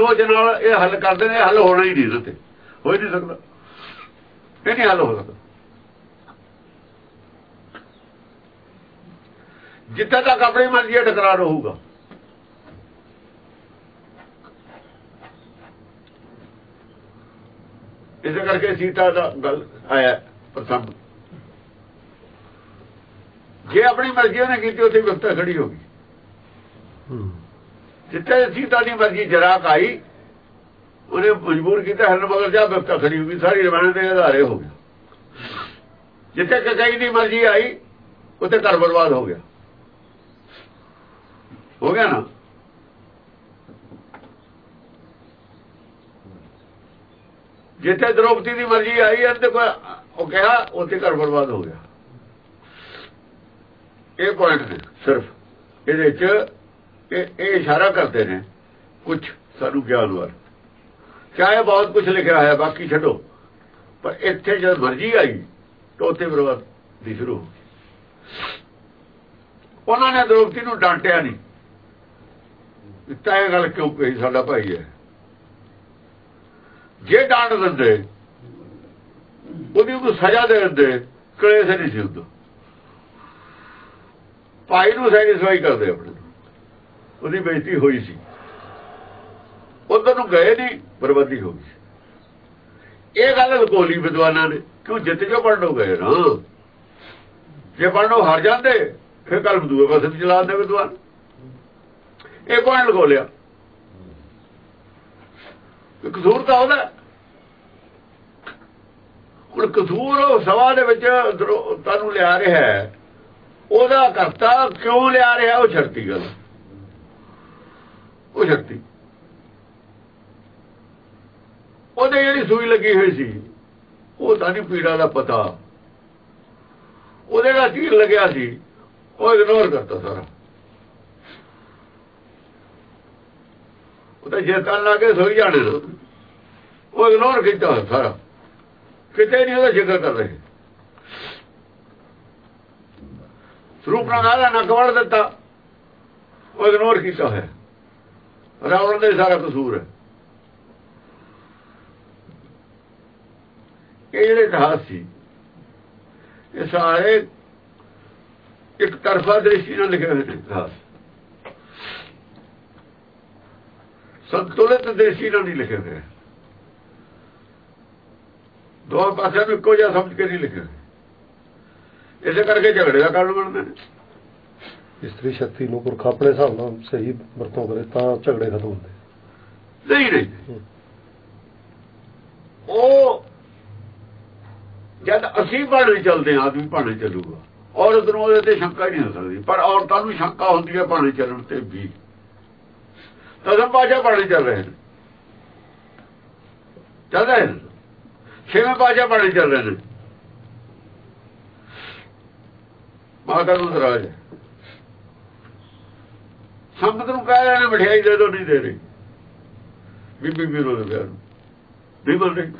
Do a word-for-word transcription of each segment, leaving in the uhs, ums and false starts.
ਸੋਚ ਨਾਲ ਇਹ ਹੱਲ ਕਰਦੇ ਨੇ, ਹੱਲ ਹੋਣਾ ਹੀ ਨਹੀਂ ਇਹਦੇ ਤੇ, ਹੋ ਹੀ ਨਹੀਂ ਸਕਦਾ, ਇਹ ਨਹੀਂ ਹੱਲ ਹੋ ਸਕਦਾ। ਜਿੱਥੇ ਤੱਕ ਆਪਣੀ ਮਰਜ਼ੀ ਦਾ ਟਕਰਾਅ ਰਹੂਗਾ, ਇਸੇ ਕਰਕੇ ਸੀਤਾ ਦਾ ਗੱਲ ਆਇਆ ਪ੍ਰਸੰਗ। ਜੇ ਆਪਣੀ ਮਰਜ਼ੀ ਉਹਨੇ ਕੀਤੀ ਉੱਥੇ ਵਿਵਸਥਾ ਖੜੀ ਹੋ ਗਈ। ਜਿੱਥੇ ਸੀਤਾ ਦੀ ਮਰਜ਼ੀ ਜਰਾਕ ਆਈ ਉਹਨੇ ਮਜਬੂਰ ਕੀਤਾ ਹਰਨ ਮਗਰ ਜਾ, ਵਿਵਸਥਾ ਖੜੀ ਹੋ ਗਈ, ਸਾਰੀ ਰਵਾਨਾ ਦੇ ਆਧਾਰੇ ਹੋ ਗਿਆ। ਜਿੱਥੇ ਕਕਈ ਦੀ ਮਰਜ਼ੀ ਆਈ ਉੱਥੇ ਘਰ ਬਰਬਾਦ ਹੋ ਗਿਆ, ਹੋ ਗਿਆ ਨਾ। ਜਿੱਥੇ ਦ੍ਰੋਪਦੀ ਦੀ ਮਰਜ਼ੀ ਆਈ ਹੈ ਤੇ ਉਹ ਕਿਹਾ ਉੱਥੇ ਘਰ ਬਰਬਾਦ ਹੋ ਗਿਆ। ਇਹ ਪੁਆਇੰਟ ਨੇ ਸਿਰਫ ਇਹਦੇ ਚ ਇਹ ਇਸ਼ਾਰਾ ਕਰਦੇ ਨੇ ਕੁਛ ਸਾਨੂੰ ਗਿਆਨ ਵੱਲ, ਚਾਹੇ ਬਹੁਤ ਕੁਛ ਲਿਖਿਆ ਹੈ ਬਾਕੀ ਛੱਡੋ, ਪਰ ਇੱਥੇ ਜਦ ਮਰਜ਼ੀ ਆਈ ਤਾਂ ਉੱਥੇ ਬਰਬਾਦੀ ਸ਼ੁਰੂ ਹੋ ਗਈ। ਉਹਨਾਂ ਨੇ ਦ੍ਰੋਪਦੀ ਨੂੰ ਡਾਂਟਿਆ ਨਹੀਂ, ਤਾਂ ਇਹ ਗੱਲ ਕਿਉਂ ਕਹੀ ਸਾਡਾ ਭਾਈ ਹੈ। ਜੇ ਡਾਂਟ ਦਿੰਦੇ ਉਹਦੀ ਉਹਨੂੰ ਸਜ਼ਾ ਦੇ ਦਿੰਦੇ, ਕਲੇਸ਼ ਨਹੀਂ ਸੀ ਹੁੰਦਾ। ਭਾਈ ਨੂੰ ਸੈਟੀਸਫਾਈ ਕਰਦੇ ਆਪਣੇ, ਉਹਦੀ ਬੇਇੱਜ਼ਤੀ ਹੋਈ ਸੀ, ਉਧਰ ਨੂੰ ਗਏ ਨਹੀਂ, ਬਰਬਾਦੀ ਹੋ ਗਈ। ਇਹ ਗੱਲ ਲਕੋਲੀ ਵਿਦਵਾਨਾਂ ਨੇ, ਕਿਉਂ ਜਿੱਤ ਜੋ ਪੜ੍ਹਨੋਂ ਗਏ ਨਾ, ਜੇ ਪੜ੍ਹਨੋਂ ਹਾਰ ਜਾਂਦੇ ਫਿਰ ਕੱਲ ਦੂਏ ਪਾਸੇ ਵੀ ਚਲਾ ਦਿੰਦੇ ਵਿਦਵਾਨ। ਇਹ ਪੁਆਇੰਟ ਲਗੋ ਲਿਆ, ਕਸੂਰ ਤਾਂ ਉਹਦਾ। ਹੁਣ ਕਸੂਰ ਸਭਾ ਦੇ ਵਿੱਚ ਤੁਹਾਨੂੰ ਲਿਆ ਰਿਹਾ, ਉਹਦਾ ਕਰਤਾ ਕਿਉਂ ਲਿਆ ਰਿਹਾ, ਉਹ ਸ਼ਰਤੀ ਗੱਲ, ਉਹ ਸ਼ਰਤੀ ਉਹਦੇ ਜਿਹੜੀ ਸੂਈ ਲੱਗੀ ਹੋਈ ਸੀ, ਉਹ ਤਾਂ ਨਹੀਂ ਪੀੜਾ ਦਾ ਪਤਾ, ਉਹਦੇ ਦਾ ਤੀਰ ਲੱਗਿਆ ਸੀ, ਉਹ ਇਗਨੋਰ ਕਰਤਾ ਸਾਰਾ। ਉਹ ਤਾਂ ਜੇ ਕੰਨ ਲਾ ਕੇ ਸੋਈ ਜਾਣੇ ਨਾ, ਉਹ ਇਗਨੋਰ ਕੀਤਾ ਸਾਰਾ, ਕਿਤੇ ਨਹੀਂ ਉਹਦਾ ਜ਼ਿਕਰ ਕਰ ਰਹੇ। ਸਰੂਪ ਨਾਲ ਦਾ ਨੱਕ ਵੜ ਦਿੱਤਾ, ਉਹ ਇਗਨੋਰ ਕੀਤਾ ਹੈ। ਰਾਵਣ ਦਾ ਸਾਰਾ ਕਸੂਰ ਹੈ। ਇਹ ਜਿਹੜੇ ਇਤਿਹਾਸ ਸੀ ਇਹ ਸਾਰੇ ਇੱਕ ਤਰਫਾ ਦ੍ਰਿਸ਼ਟੀ ਨਾਲ ਲਿਖੇ ਹੋਏ ਨੇ ਇਤਿਹਾਸ, ਸੰਤੁਲਿਤ ਦ੍ਰਿਸ਼ਟੀ ਨਾਲ ਨਹੀਂ ਲਿਖੇ ਹੋਏ, ਦੋਹਾਂ ਪਾਸਿਆਂ ਨੂੰ ਇੱਕੋ ਜਿਹਾ ਸਮਝ ਕੇ ਨਹੀਂ ਲਿਖੇ ਹੋਏ। ਇਸੇ ਕਰਕੇ ਝਗੜੇ ਦਾ ਕਾਰਨ ਬਣਦੇ ਨੇ। ਇਸਤਰੀ ਸ਼ਕਤੀ ਨੂੰ ਪੁਰਖ ਆਪਣੇ ਹਿਸਾਬ ਨਾਲ ਸਹੀ ਵਰਤੋਂ ਕਰੇ ਤਾਂ ਝਗੜੇ ਖਤਮ ਹੁੰਦੇ। ਨਹੀਂ ਨਹੀਂ, ਉਹ ਜਦ ਅਸੀਂ ਭਾਣੇ ਚੱਲਦੇ ਹਾਂ, ਆਦਮੀ ਭਾਣੇ ਚੱਲੂਗਾ, ਔਰਤ ਨੂੰ ਉਹਦੇ ਤੇ ਸ਼ੰਕਾ ਹੀ ਨਹੀਂ ਹੋ ਸਕਦੀ। ਪਰ ਔਰਤਾਂ ਨੂੰ ਸ਼ੰਕਾ ਹੁੰਦੀ ਹੈ ਭਾਣੇ ਚੱਲਣ ਤੇ ਵੀ। ਦਸਮ ਪਾਤਸ਼ਾਹ ਭਾਣੇ ਚੱਲ ਰਹੇ ਨੇ, ਚੱਲ ਰਹੇ ਨੇ, ਛੇਵੇਂ ਪਾਤਸ਼ਾਹ ਭਾਣੇ ਚੱਲ ਰਹੇ ਨੇ, ਮਾਤਾ ਨੂੰ ਦਰਾਜ ਹੈ। ਸੰਗਤ ਨੂੰ ਕਹਿ ਰਹੇ ਨੇ ਮਠਿਆਈ ਦੇ ਦੋ, ਨਹੀਂ ਦੇ ਰਹੀ ਬੀਬੀ ਵੀਰੋ ਦੇ ਵਿਆਹ ਨੂੰ, ਨਹੀਂ ਬੋਲ ਰਹੀ।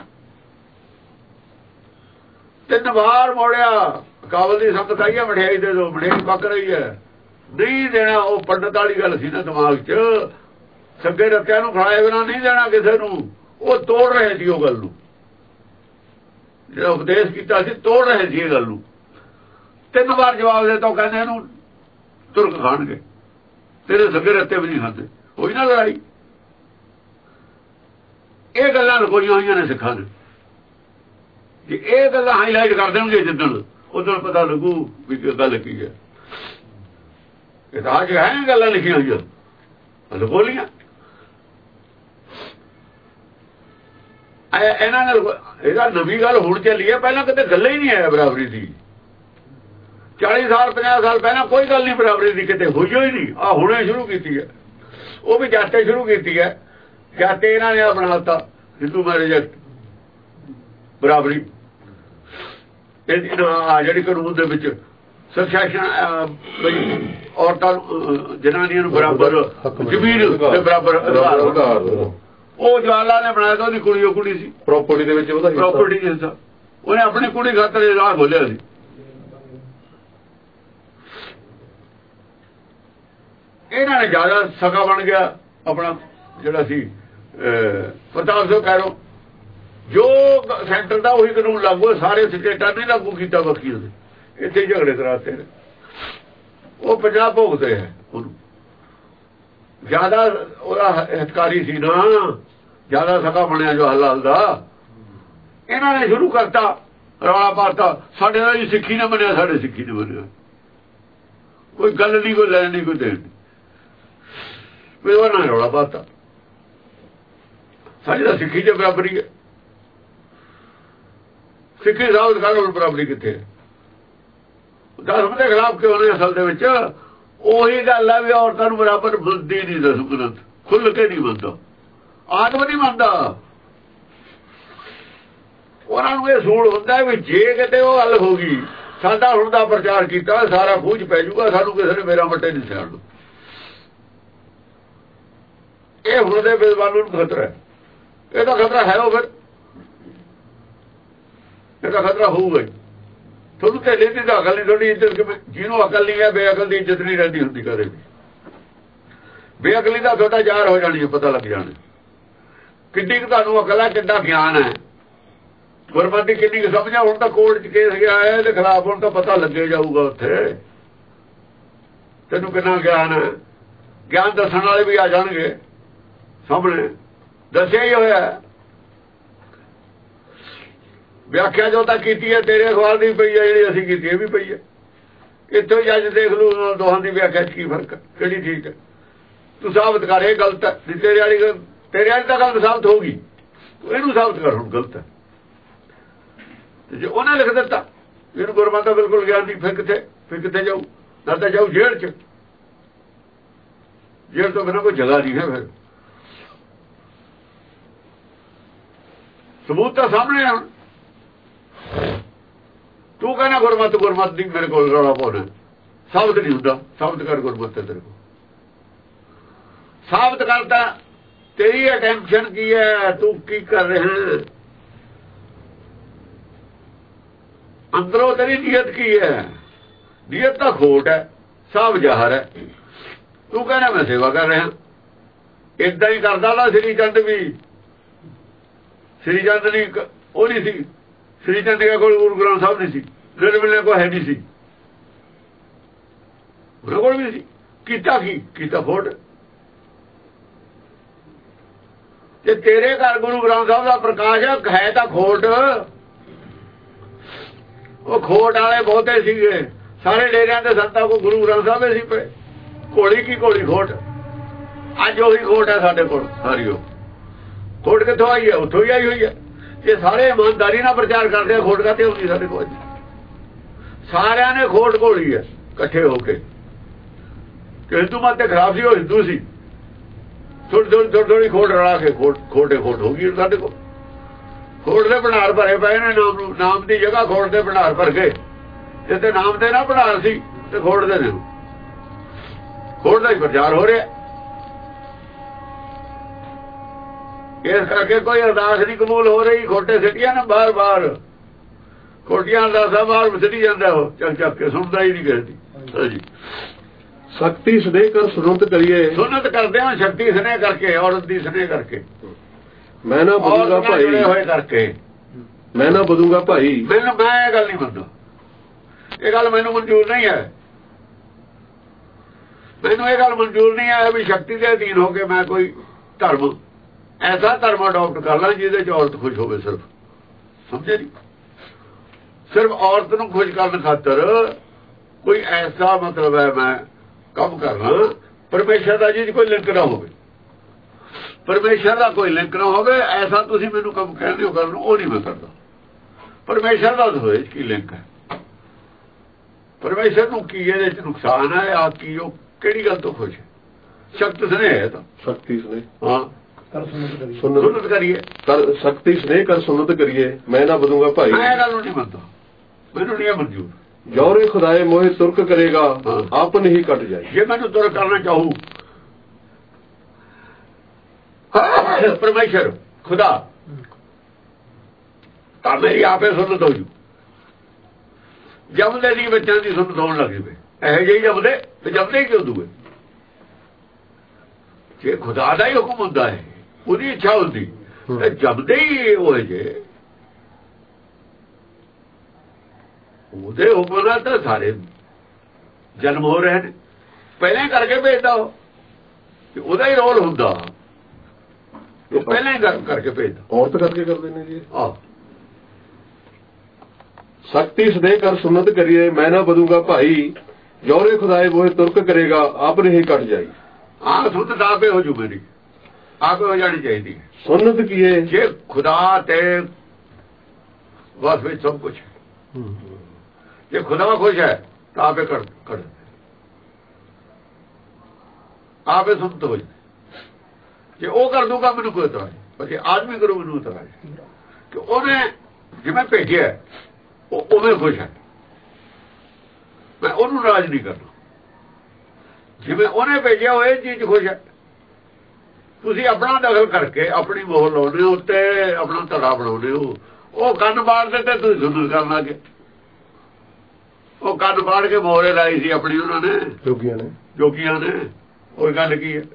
ਤਿੰਨ ਵਾਰ ਮੋੜਿਆ, ਕਾਬਲ ਦੀ ਸੰਗਤ ਆਈ ਹੈ, ਮਠਿਆਈ ਦੇ ਦੋ, ਮਠਿਆਈ ਪੱਕ ਰਹੀ ਹੈ, ਨਹੀਂ ਦੇਣਾ। ਉਹ ਪੰਡਤ ਵਾਲੀ ਗੱਲ ਸੀ ਨਾ ਦਿਮਾਗ 'ਚ, ਸੱਗੇ ਰੱਤਿਆਂ ਨੂੰ ਖੜਾਏ ਬਿਨਾਂ ਨਹੀਂ ਦੇਣਾ ਕਿਸੇ ਨੂੰ। ਉਹ ਤੋੜ ਰਹੇ ਸੀ ਉਹ ਗੱਲ ਨੂੰ, ਜਿਹੜਾ ਉਪਦੇਸ਼ ਕੀਤਾ ਸੀ ਤੋੜ ਰਹੇ ਸੀ ਇਹ ਗੱਲ ਨੂੰ। ਤਿੰਨ ਵਾਰ ਜਵਾਬ ਦੇ ਤਾਂ ਕਹਿੰਦੇ ਇਹਨੂੰ ਤੁਰਕ ਖਾਣਗੇ, ਤੇਰੇ ਸੱਗੇ ਰੱਤੇ ਵੀ ਨਹੀਂ ਖਾਂਦੇ। ਹੋਈ ਨਾ ਲੜਾਈ। ਇਹ ਗੱਲਾਂ ਲੁਕੋਈਆਂ ਹੋਈਆਂ ਨੇ ਸਿੱਖਾਂ ਨੇ। ਜੇ ਇਹ ਗੱਲਾਂ ਹਾਈਲਾਈਟ ਕਰ ਦੇਣਗੇ ਜਿੱਦਣ, ਉਦੋਂ ਪਤਾ ਲੱਗੂ ਵੀ ਗੱਲ ਕੀ ਹੈ। ਇਤਿਹਾਸ ਹੈ ਗੱਲਾਂ ਲਿਖੀਆਂ ਹੋਈਆਂ ਲੁਕੋਲੀਆਂ। ਇਹਨਾਂ ਨੇ ਇਹਦਾ ਨਵੀਂ ਗੱਲ ਹੁਣ ਚੱਲੀ ਹੈ, ਪਹਿਲਾਂ ਕਿਤੇ ਗੱਲ ਹੀ ਨਹੀਂ ਆਇਆ ਬਰਾਬਰੀ ਦੀ। ਚਾਲੀ ਸਾਲ ਪੰਜਾਹ ਸਾਲ ਪਹਿਲਾਂ ਕੋਈ ਗੱਲ ਨਹੀਂ ਬਰਾਬਰੀ ਦੀ, ਕਿਤੇ ਹੋਈ ਹੋਈ ਨਹੀਂ। ਆਹ ਹੁਣੇ ਸ਼ੁਰੂ ਕੀਤੀ ਹੈ, ਉਹ ਵੀ ਜਾਤੇ ਸ਼ੁਰੂ ਕੀਤੀ ਹੈ। ਜਾਤੇ ਇਹਨਾਂ ਨੇ ਬਣਾ ਦਿੱਤਾ ਹਿੰਦੂ ਮੈਰਿਜ ਐਕਟ, ਬਰਾਬਰੀ। ਆ ਜਿਹੜੀ ਕਾਨੂੰਨ ਦੇ ਵਿੱਚ ਸਕਸੈਸ਼ਨ, ਔਰਤਾਂ ਜਨਾਨੀਆਂ ਨੂੰ ਬਰਾਬਰ ਜ਼ਮੀਨ ਦੇ ਬਰਾਬਰ ਅਧਿਕਾਰ, ਉਹ ਜਵਾਲਾ ਨੇ ਬਣਾਇਆ ਤਾਂ ਉਹਦੀ ਕੁੜੀ ਉਹ ਕੁੜੀ ਸੀ, ਪ੍ਰਾਪਰਟੀ ਦੇ ਵਿੱਚ ਉਹਦਾ ਪ੍ਰਾਪਰਟੀ ਦੇ ਹਿੱਸਾ ਉਹਨੇ ਆਪਣੀ ਕੁੜੀ ਖਾਤਰ ਇਹ ਰਾਹ ਖੋਲਿਆ ਸੀ। ਇਹਨਾਂ ਨੇ ਜ਼ਿਆਦਾ ਸਕਾ ਬਣ ਗਿਆ ਆਪਣਾ ਜਿਹੜਾ ਸੀ ਪ੍ਰਤਾਪ ਸਿੰਘ ਕਹਿ ਲੋ ਜੋ ਸੈਂਟਰ ਦਾ ਉਹੀ ਕਾਨੂੰਨ ਲਾਗੂ, ਸਾਰੇ ਸਟੇਟਾਂ ਨੇ ਲਾਗੂ ਕੀਤਾ, ਬਾਕੀ ਉਹਦੇ ਇੱਥੇ ਝਗੜੇ ਕਰਾਤੇ ਨੇ। ਉਹ ਪੰਜਾਬ ਭੋਗਦੇ ਹੈ ਉਹਨੂੰ, ਜਿਆਦਾ ਉਹਦਾ ਹਿਤਕਾਰੀ ਸੀ ਨਾ, ਜਿਆਦਾ ਸਕਾ ਬਣਿਆ ਜੋ ਹਲਾਲ ਦਾ। ਇਹਨਾਂ ਨੇ ਸ਼ੁਰੂ ਕਰਤਾ, ਰੌਲਾ ਪਾਤਾ, ਸਾਡੇ ਨਾਲ ਹੀ ਸਿੱਖੀ ਨੇ ਬਣਿਆ, ਸਾਡੇ ਸਿੱਖੀ ਨੇ ਬਣਿਆ। ਕੋਈ ਗੱਲ ਨਹੀਂ, ਕੋਈ ਲੈਣ ਨਹੀਂ, ਕੋਈ ਦੇਣ ਨਹੀਂ, ਵੀ ਉਹਨਾਂ ਨੇ ਰੌਲਾ ਪਾਤਾ। ਸਾਡੀ ਤਾਂ ਸਿੱਖੀ ਚ ਬਰਾਬਰੀ ਹੈ, ਸਿੱਖੀ ਸਾਬਤ ਕਰ ਹੁਣ ਬਰਾਬਰੀ ਕਿੱਥੇ ਹੈ? ਦਸਮ ਦੇ ਖਿਲਾਫ ਕਿਉਂ ਨੇ? ਅਸਲ ਦੇ ਵਿੱਚ ਉਹੀ ਗੱਲ ਹੈ ਵੀ ਔਰਤਾਂ ਨੂੰ ਬਰਾਬਰ ਬੁੱਧੀ ਨਹੀਂ, ਦਸਮ ਗ੍ਰੰਥ ਖੁੱਲ ਕੇ ਨਹੀਂ ਮੰਨਦਾ, ਆਤਮ ਨਹੀਂ ਮੰਨਦਾ। ਉਹਨਾਂ ਨੂੰ ਇਹ ਸੂਲ ਹੁੰਦਾ ਵੀ ਜੇ ਕਿਤੇ ਉਹ ਗੱਲ ਹੋ ਗਈ, ਸਾਡਾ ਹੁਣ ਦਾ ਪ੍ਰਚਾਰ ਕੀਤਾ ਸਾਰਾ ਖੂਜ ਪੈ ਜਾਊਗਾ, ਸਾਨੂੰ ਕਿਸੇ ਨੇ ਮੇਰਾ ਮੱਟੇ ਨਹੀਂ ਸਿਆਣ। ਇਹ ਹੁਣ ਦੇ ਵਿਦਵਾਨਾਂ ਨੂੰ ਖਤਰਾ ਹੈ। ਇਹਦਾ ਖਤਰਾ ਹੈ ਉਹ, ਫਿਰ ਇਹਦਾ ਖਤਰਾ ਹੋਊਗਾ। ਤੁਹਾਨੂੰ ਤੇ ਲੈਂਦੀ ਤਾਂ ਅਕਲ ਨਹੀਂ, ਤੁਹਾਡੀ ਇੱਜ਼ਤ ਕਿਵੇਂ? ਜਿਹਨੂੰ ਅਕਲ ਨਹੀਂ ਹੈ ਬੇਅਕਲ ਦੀ ਇੱਜ਼ਤ ਨਹੀਂ ਰਹਿੰਦੀ ਹੁੰਦੀ ਕਦੇ ਵੀ। ਬੇਅਕਲੀ ਦਾ ਤੁਹਾਡਾ ਜ਼ਾਹਰ ਹੋ ਜਾਣੀ ਹੈ, ਪਤਾ ਲੱਗ ਜਾਣਾ ਕਿੰਨੀ ਕੁ ਤੁਹਾਨੂੰ ਅਕਲ ਹੈ, ਕਿੰਨਾ ਗਿਆਨ ਹੈ, ਗੁਰਮਤਿ ਕਿੰਨੀ ਕੁ ਸਮਝਿਆ। ਹੁਣ ਤਾਂ ਕੋਰਟ 'ਚ ਕੇਸ ਗਿਆ ਹੈ ਇਹਦੇ ਖਿਲਾਫ, ਹੁਣ ਤਾਂ ਪਤਾ ਲੱਗੇ ਜਾਊਗਾ ਉੱਥੇ ਤੈਨੂੰ ਕਿੰਨਾ ਗਿਆਨ ਹੈ। ਗਿਆਨ ਦੱਸਣ ਵਾਲੇ ਵੀ ਆ ਜਾਣਗੇ ਸਾਹਮਣੇ, ਦੱਸਿਆ ਹੀ ਹੋਇਆ। ਵਿਆਖਿਆ ਜੋ ਤਾਂ ਕੀਤੀ ਹੈ ਤੇਰੇ ਅਖਬਾਰ ਦੀ ਪਈ ਹੈ, ਜਿਹੜੀ ਅਸੀਂ ਕੀਤੀ ਇਹ ਵੀ ਪਈ ਹੈ। ਇੱਥੋਂ ਹੀ ਅੱਜ ਦੇਖ ਲਓ ਦੋਹਾਂ ਦੀ ਵਿਆਖਿਆ 'ਚ ਕੀ ਫਰਕ ਹੈ, ਕਿਹੜੀ ਠੀਕ ਹੈ। ਤੂੰ ਸਾਬਤ ਕਰ ਇਹ ਗਲਤ ਹੈ, ਤੇਰੇ ਵਾਲੀ ਤੇਰੇ ਵਾਲੀ ਤਾਂ ਗਲਤ ਸਾਬਤ ਹੋਊਗੀ, ਤੂੰ ਇਹਨੂੰ ਸਾਬਤ ਕਰ ਹੁਣ ਗਲਤ ਹੈ। ਜੇ ਉਹਨੇ ਲਿਖ ਦਿੱਤਾ ਇਹਨੂੰ ਗੁਰਮਤਿ ਦਾ ਬਿਲਕੁਲ ਗਿਆਨ ਨਹੀਂ, ਫਿਰ ਕਿੱਥੇ ਫਿਰ ਕਿੱਥੇ ਜਾਊ? ਨਾ ਤਾਂ ਜਾਊ ਜੇਲ੍ਹ 'ਚ, ਜੇਲ੍ਹ ਤੋਂ ਬਿਨਾਂ ਕੋਈ ਜਗ੍ਹਾ ਨਹੀਂ ਹੈ। ਫਿਰ ਸਬੂਤ ਤਾਂ ਸਾਹਮਣੇ ਆ। ਤੂੰ ਕਹਿੰਦਾ ਗੁਰਮਤਿ ਗੁਰਮਤਿ ਦੀ ਮੇਰੇ ਕੋਲ ਰੌਲਾ ਪਾਉਣਾ, ਸਾਬਤ ਨਹੀਂ ਹੁੰਦਾ। ਸਾਬਤ ਕਰ ਗੁਰਮਤਿ ਤੇਰੇ ਕੋਲ, ਸਾਬਤ ਕਰਤਾ। ਤੇਰੀ ਅਟੈਂਸ਼ਨ ਕੀ ਹੈ, ਤੂੰ ਕੀ ਕਰ ਰਿਹਾ, ਅੰਦਰੋਂ ਤੇਰੀ ਨੀਅਤ ਕੀ ਹੈ? ਨੀਅਤ ਤਾਂ ਖੋਟ ਹੈ, ਸਾਬ ਜ਼ਾਹਰ ਹੈ। ਤੂੰ ਕਹਿੰਦਾ ਮੈਂ ਸੇਵਾ ਕਰ ਰਿਹਾ। ਏਦਾਂ ਹੀ ਕਰਦਾ ਨਾ ਸ੍ਰੀ ਚੰਦ ਵੀ। ਸ੍ਰੀ ਚੰਦ ਨਹੀਂ, ਉਹ ਨਹੀਂ ਸੀ ਸ੍ਰੀ ਚੰਦ ਦੇ ਕੋਲ ਗੁਰੂ ਗ੍ਰੰਥ ਸਾਹਿਬ ਨਹੀਂ ਸੀ, ਨਿਰਮਲ ਕੋਲ ਹੈ ਨਹੀਂ ਸੀ, ਉਹਨਾਂ ਕੋਲ ਵੀ ਸੀ। ਕੀਤਾ ਕੀ? ਕੀਤਾ ਖੋਟ। ਤੇ ਤੇਰੇ ਘਰ ਗੁਰੂ ਗ੍ਰੰਥ ਸਾਹਿਬ ਦਾ ਪ੍ਰਕਾਸ਼ ਹੈ ਤਾਂ ਖੋਟ। ਉਹ ਖੋਟ ਵਾਲੇ ਬਹੁਤੇ ਸੀਗੇ, ਸਾਰੇ ਡੇਰਿਆਂ ਦੇ ਸੰਤਾਂ ਕੋਲ ਗੁਰੂ ਗ੍ਰੰਥ ਸਾਹਿਬ ਸੀ ਪਏ। ਘੋੜੀ ਕੀ ਘੋੜੀ ਖੋਟ। ਅੱਜ ਉਹੀ ਖੋਟ ਹੈ ਸਾਡੇ ਕੋਲ ਸਾਰੀ। ਉਹ ਖੋਟ ਕਿੱਥੋਂ ਆਈ ਹੈ? ਉੱਥੋਂ ਹੀ ਆਈ ਹੋਈ ਹੈ। ਇਹ ਸਾਰੇ ਇਮਾਨਦਾਰੀ ਨਾਲ ਪ੍ਰਚਾਰ ਕਰਦੇ ਆ, ਖੋਟ ਕਾਤੇ ਹੁੰਦੀ ਸਾਡੇ ਕੋਲ? ਸਾਰਿਆਂ ਨੇ ਖੋਟ ਘੋਲੀ ਹੈ ਇਕੱਠੇ ਹੋ ਕੇ। ਹਿੰਦੂ ਮਤ ਤੇ ਖਰਾਬ ਸੀ, ਉਹ ਹਿੰਦੂ ਸੀ। ਥੋੜੀ ਥੋੜੀ ਥੋੜੀ ਥੋੜੀ ਖੋਟ ਰਲਾ ਕੇ ਖੋਟ ਖੋਟੇ ਖੋਟ ਹੋ ਗਈ ਸਾਡੇ ਕੋਲ। ਖੋਟ ਦੇ ਭੰਡਾਰ ਭਰੇ ਪਏ ਨੇ, ਨਾਮ ਨੂੰ ਨਾਮ ਦੀ ਜਗ੍ਹਾ ਖੋਟ ਦੇ ਭੰਡਾਰ ਭਰ ਗਏ। ਜਿੱਥੇ ਨਾਮ ਦੇ ਨਾ ਭੰਡਾਰ ਸੀ ਤੇ ਖੋਟ ਦੇ ਨੇ, ਖੋਟ ਦਾ ਹੀ ਪ੍ਰਚਾਰ ਹੋ ਰਿਹਾ। ਇਸ ਕਰਕੇ ਕੋਈ ਅਰਦਾਸ ਨਹੀਂ ਕਬੂਲ ਹੋ ਰਹੀ। ਖੋਟੇ ਸਿੱਟੀਆਂ ਨੇ ਬਾਰ ਬਾਰ, ਖੋਟੀਆਂ ਅਰਦਾਸਾਂ ਬਾਹਰ ਸਿੱਟੀ ਜਾਂਦਾ, ਉਹ ਚੱਕ ਚੱਕ ਕੇ ਸੁਣਦਾ ਹੀ ਨਹੀਂ ਕਿਸੇ ਦੀ। ਹਾਂਜੀ, ਸ਼ਕਤੀ ਸਨੇਹ ਕਰ ਸੁਨਤ ਕਰੀਏ। ਸੁਨਤ ਕਰਦੇ ਹਾਂ ਸ਼ਕਤੀ ਸਨੇਹ ਕਰਕੇ, ਔਰਤ ਦੀ ਸਨੇਹ ਕਰਕੇ। ਮੈਂ ਨਾ ਬਦੂੰਗਾ ਭਾਈ ਹੋਏ ਕਰਕੇ, ਮੈਂ ਨਾ ਬਦੂੰਗਾ ਭਾਈ। ਮੈਨੂੰ ਮੈਂ ਇਹ ਗੱਲ ਨਹੀਂ ਮੰਨਦਾ, ਇਹ ਗੱਲ ਮੈਨੂੰ ਮਨਜ਼ੂਰ ਨਹੀਂ ਹੈ। ਮੈਨੂੰ ਇਹ ਗੱਲ ਮਨਜ਼ੂਰ ਨਹੀਂ ਹੈ ਵੀ ਸ਼ਕਤੀ ਦੇ ਅਧੀਨ ਹੋ ਕੇ ਮੈਂ ਕੋਈ ਧਰਮ ਐਸਾ ਧਰਮ ਅਡਾਪਟ ਕਰ ਲਾਂ ਜਿਹਦੇ ਚ ਔਰਤ ਖੁਸ਼ ਹੋਵੇ। ਸਿਰਫ ਸਮਝੇ ਨਹੀਂ, ਸਿਰਫ ਔਰਤ ਨੂੰ ਖੁਸ਼ ਕਰਨ ਖਾਤਰ ਕੋਈ ਐਸਾ ਮਤਲਬ ਹੈ ਮੈਂ ਕੰਮ ਕਰਨਾ ਪਰਮੇਸ਼ਰ ਦਾ ਜਿਹਦੀ ਕੋਈ ਲਿੰਕ ਨਾ ਹੋਵੇ, ਪਰਮੇਸ਼ਰ ਦਾ ਕੋਈ ਲਿੰਕ ਨਾ ਹੋਵੇ। ਐਸਾ ਤੁਸੀਂ ਮੈਨੂੰ ਕੰਮ ਕਹਿੰਦੇ ਹੋ ਕਰਨ, ਉਹ ਨਹੀਂ ਮੈਂ ਕਰਦਾ। ਪਰਮੇਸ਼ਰ ਦਾ ਹੋਏ ਕੀ ਲਿੰਕ ਹੈ? ਪਰਮੇਸ਼ਰ ਨੂੰ ਕੀ ਇਹਦੇ ਚ ਨੁਕਸਾਨ ਹੈ? ਆ ਕੀ ਉਹ ਕਿਹੜੀ ਗੱਲ ਤੋਂ ਖੁਸ਼ ਹੈ? ਸ਼ਕਤ ਸਨੇਹ ਹੈ ਤਾਂ ਸ਼ਕਤੀ ਸਨੇਹ, ਹਾਂ ਸੁਨਤ ਕਰੀਏ, ਕਰ ਸ਼ਕਤੀ ਸਨੇਹ ਕਰ ਸੁਨਤ ਕਰੀਏ। ਮੈਂ ਨਾ ਬਦੂੰਗਾ ਭਾਈ। ਮੈਂ ਗੱਲ ਨਹੀਂ ਮੰਨਦਾ, ਮੈਨੂੰ ਨਹੀਂ ਮਨਜ਼ੂਰ। ਜੌਰੇ ਖੁਦਾਏ ਮੋਹਿ ਤੁਰਕ ਕਰੇਗਾ, ਆਪਨ ਹੀ ਕੱਟ ਜਾਏ। ਜੇ ਮੈਨੂੰ ਤੁਰ ਕਰਨਾ ਚਾਹੂ ਪਰਮੇਸ਼ਰ ਖੁਦਾ ਤਾਂ ਮੇਰੀ ਆਪੇ ਸੁਨਤ ਹੋ ਜੂ। ਜਮਦੇ ਦੀ ਬੱਚਿਆਂ ਦੀ ਸੁਨਤ ਹੋਣ ਲੱਗੀ ਪਈ, ਇਹੋ ਜਿਹੀ ਜਮਦੇ ਤੇ ਜਮਦੇ ਕਿਉਂ ਦੂਏ? ਜੇ ਖੁਦਾ ਦਾ ਹੀ ਹੁਕਮ ਹੁੰਦਾ ਹੈ, ਉਹਦੀ ਇੱਛਾ ਹੁੰਦੀ ਤੇ ਜਪਦੇ ਹੀ ਉਹ ਜੇ ਉਹਦੇ ਹੁਕਮ ਨਾਲ ਤਾਂ ਸਾਰੇ ਜਨਮ ਹੋ ਰਹੇ ਨੇ। ਪਹਿਲਾਂ ਹੀ ਕਰਕੇ ਭੇਜਦਾ ਉਹ, ਉਹਦਾ ਹੀ ਰੋਲ ਹੁੰਦਾ, ਉਹ ਪਹਿਲਾਂ ਹੀ ਕਰਕੇ ਭੇਜਦਾ। ਔਰਤ ਕਰਕੇ ਕਰਦੇ ਨੇ ਜੀ। ਆਹ ਸ਼ਕਤੀ ਸਦੇ ਕਰ ਸੁਨਤ ਕਰੀਏ, ਮੈਂ ਨਾ ਬਦੂਗਾ ਭਾਈ, ਜੋਰੇ ਖੁਦਾਏ ਵੋਏ ਤੁਰਕ ਕਰੇਗਾ, ਆਪ ਨਹੀਂ ਕੱਟ ਜਾਈ। ਆਹ ਸੁਨਤ ਆਪੇ ਹੋ ਜੂ, ਮੇਰੀ ਆਪੇ ਹੋ ਜਾਣੀ ਚਾਹੀਦੀ। ਸੁਨਤ ਕੀਏ ਜੇ ਖੁਦਾ ਤੇ ਬਸ ਵਿੱਚ ਸਭ ਕੁਛ, ਜੇ ਖੁਦਾ ਖੁਸ਼ ਹੈ ਤਾਂ ਆਪੇ ਕਰ ਕਰ ਆਪੇ ਸੁਨਤ ਹੋ ਜਾਏ। ਜੇ ਉਹ ਕਰ ਦੂਗਾ ਮੈਨੂੰ ਕੋਈ ਇਤਰਾਜ਼, ਪਰ ਜੇ ਆਦਮੀ ਕਰੂ ਮੈਨੂੰ ਇਤਰਾਜ਼, ਕਿ ਉਹਨੇ ਜਿਵੇਂ ਭੇਜਿਆ ਉਹ ਉਵੇਂ ਖੁਸ਼ ਹੈ, ਮੈਂ ਉਹਨੂੰ ਨਾਰਾਜ਼ ਨਹੀਂ ਕਰਨਾ। ਜਿਵੇਂ ਉਹਨੇ ਭੇਜਿਆ ਉਹ ਇਹ ਚੀਜ਼ ਖੁਸ਼ ਹੈ। ਤੁਸੀਂ ਆਪਣਾ ਦਖਲ ਕਰਕੇ ਆਪਣੀ ਮੋਹਰ ਲਾਉਂਦੇ ਹੋ ਉੱਤੇ, ਆਪਣਾ ਧੜਾ ਬਣਾਉਂਦੇ ਹੋ। ਉਹ ਕੰਨ ਬਾੜਦੇ ਤੇ ਤੁਸੀਂ ਸੁਣ ਕਰਨ ਲੱਗੇ। ਉਹ ਕੰਨ ਬਾੜ ਕੇ ਮੋਹਰੇ ਲਾਈ ਸੀ ਆਪਣੀ, ਉਹਨਾਂ ਨੇ ਜੋਗੀਆਂ ਨੇ ਜੋਗੀਆਂ ਨੇ ਉਹ ਗੱਲ ਕੀ ਹੈ,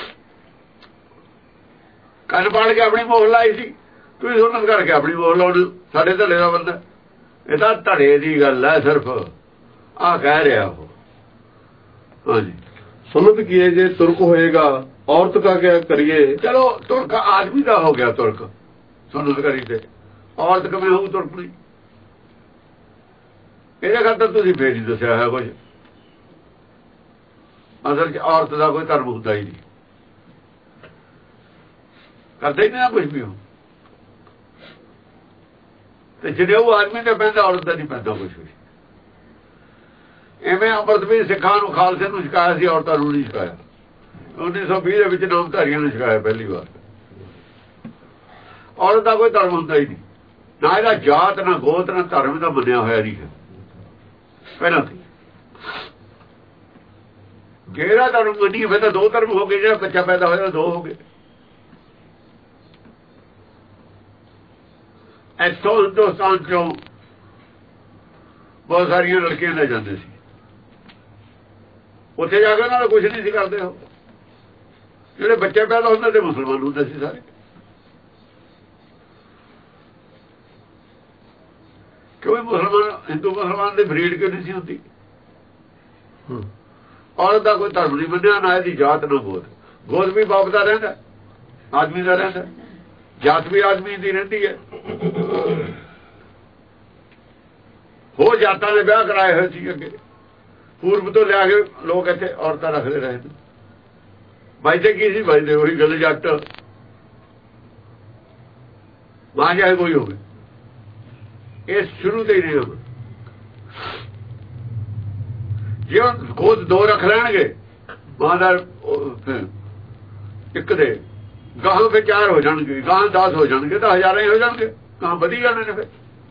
ਕੰਨ ਬਾੜ ਕੇ ਆਪਣੀ ਮੋਹਰ ਲਾਈ ਸੀ। ਤੁਸੀਂ ਸੁਣਨ ਕਰਕੇ ਆਪਣੀ ਮੋਹਰ ਲਾਉਣੀ। ਸਾਡੇ ਧੜੇ ਦਾ ਬੰਦਾ, ਇਹ ਤਾਂ ਧੜੇ ਦੀ ਗੱਲ ਹੈ ਸਿਰਫ, ਆਹ ਕਹਿ ਰਿਹਾ ਉਹ। ਹਾਂਜੀ ਸੁਨਤ ਕੀਏ ਜੇ ਤੁਰਕ ਹੋਏਗਾ, ਔਰਤ ਕਾ ਕਿਆ ਕਰੀਏ। ਚਲੋ ਤੁਰਕ ਆਦਮੀ ਦਾ ਹੋ ਗਿਆ, ਤੁਰਕ ਸੁਨਤ ਕਰੀ ਤੇ ਔਰਤ ਕਿਵੇਂ ਹੋਊ ਤੁਰਕ ਨਹੀਂ। ਇਹਦੇ ਖਾਤਰ ਤੁਸੀਂ ਫੇਰ ਹੀ ਦੱਸਿਆ ਹੈ ਕੁਝ। ਅਸਲ ਚ ਔਰਤ ਦਾ ਕੋਈ ਧਰਮ ਹੁੰਦਾ ਹੀ ਨਹੀਂ, ਕਰਦੇ ਹੀ ਨਹੀਂ ਨਾ ਕੁਝ ਵੀ ਹੋ। ਤੇ ਜਿਹੜੇ ਉਹ ਆਦਮੀ ਨੇ ਪੈਂਦਾ, ਔਰਤ ਦਾ ਨਹੀਂ ਪੈਂਦਾ ਕੁਝ ਵੀ। ਐਵੇਂ ਅੰਮ੍ਰਿਤ ਵੀ ਸਿੱਖਾਂ ਨੂੰ, ਖਾਲਸੇ ਨੂੰ ਸਿਖਾਇਆ ਸੀ, ਔਰਤਾਂ ਨੂੰ ਨਹੀਂ ਸਿਖਾਇਆ। ਉੱਨੀ ਸੌ ਵੀਹ ਦੇ ਵਿੱਚ ਨਾਮਧਾਰੀਆਂ ਨੂੰ ਸਿਖਾਇਆ ਪਹਿਲੀ ਵਾਰ। ਔਰਤ ਦਾ ਕੋਈ ਧਰਮ ਹੁੰਦਾ ਹੀ ਨਹੀਂ, ਨਾ ਇਹਦਾ ਜਾਤ, ਨਾ ਗੋਤ, ਨਾ ਧਰਮ ਦਾ ਮੰਨਿਆ ਹੋਇਆ ਨਹੀਂ ਹੈ ਪਹਿਲਾਂ ਤੋਂ। ਜਿਹੜਾ ਧਰਮ ਮੰਨੀ ਫਿਰ ਤਾਂ ਦੋ ਧਰਮ ਹੋ ਗਏ, ਜਿਹੜਾ ਬੱਚਾ ਪੈਦਾ ਹੋਇਆ ਦੋ ਹੋ ਗਏ। ਇੱਥੋਂ ਹਿੰਦੁਸਤਾਨ ਚੋਂ ਬਹੁਤ ਸਾਰੀਆਂ ਲੜਕੀਆਂ ਲੈ ਜਾਂਦੇ ਸੀ, ਉੱਥੇ ਜਾ ਕੇ ਉਹਨਾਂ ਦਾ ਕੁਛ ਨਹੀਂ ਸੀ ਕਰਦੇ। ਉਹ ਜਿਹੜੇ ਬੱਚੇ ਪੈਦਾ ਹੁੰਦੇ ਤੇ ਮੁਸਲਮਾਨ ਹੁੰਦੇ ਸੀ ਸਾਰੇ। ਕਿਉਂ ਮੁਸਲਮਾਨ, ਹਿੰਦੂ ਮੁਸਲਮਾਨ ਦੀ ਬਰੀਡ ਕਿਉਂ ਨਹੀਂ ਸੀ ਹੁੰਦੀ। ਔਰਤ ਦਾ ਕੋਈ ਧਰਮ ਨਹੀਂ ਮੰਨਿਆ, ਨਾ ਇਹਦੀ ਜਾਤ ਨਾ ਗੋਤ। ਗੋਤ ਵੀ ਬਾਪ ਦਾ ਰਹਿੰਦਾ, ਆਦਮੀ ਦਾ ਰਹਿੰਦਾ, ਜਾਤ ਵੀ ਆਦਮੀ ਦੀ ਰਹਿੰਦੀ ਹੈ। ਹੋਰ ਜਾਤਾਂ ਦੇ ਵਿਆਹ ਕਰਾਏ ਹੋਏ ਸੀ ਅੱਗੇ, ਪੂਰਬ ਤੋਂ ਲਿਆ ਕੇ ਲੋਕ ਇੱਥੇ ਔਰਤਾਂ ਰੱਖਦੇ ਰਹੇ ਨੇ। ਵੱਜਦੇ ਕੀ ਸੀ, ਵੱਜਦੇ ਉਹੀ ਗੱਲ, ਜੱਟ ਮਾਂ ਚਾਹੇ ਕੋਈ ਹੋਵੇ। ਇਹ ਸ਼ੁਰੂ ਤੋਂ ਹੀ ਨਹੀਂ ਹੋਵੇ। ਜੇ ਉਹ ਖੁਦ ਦੋ ਰੱਖ ਲੈਣਗੇ ਮਾਂ ਦਾ ਇੱਕ ਦੇ, ਗਾਹਾਂ ਫਿਰ ਚਾਰ ਹੋ ਜਾਣਗੇ, ਗਾਹਾਂ ਦਸ ਹੋ ਜਾਣਗੇ, ਤਾਂ ਹਜ਼ਾਰਾਂ ਹੀ ਹੋ ਜਾਣਗੇ, ਗਾਹਾਂ ਵਧੀ ਜਾਣੇ ਨੇ। ਫਿਰ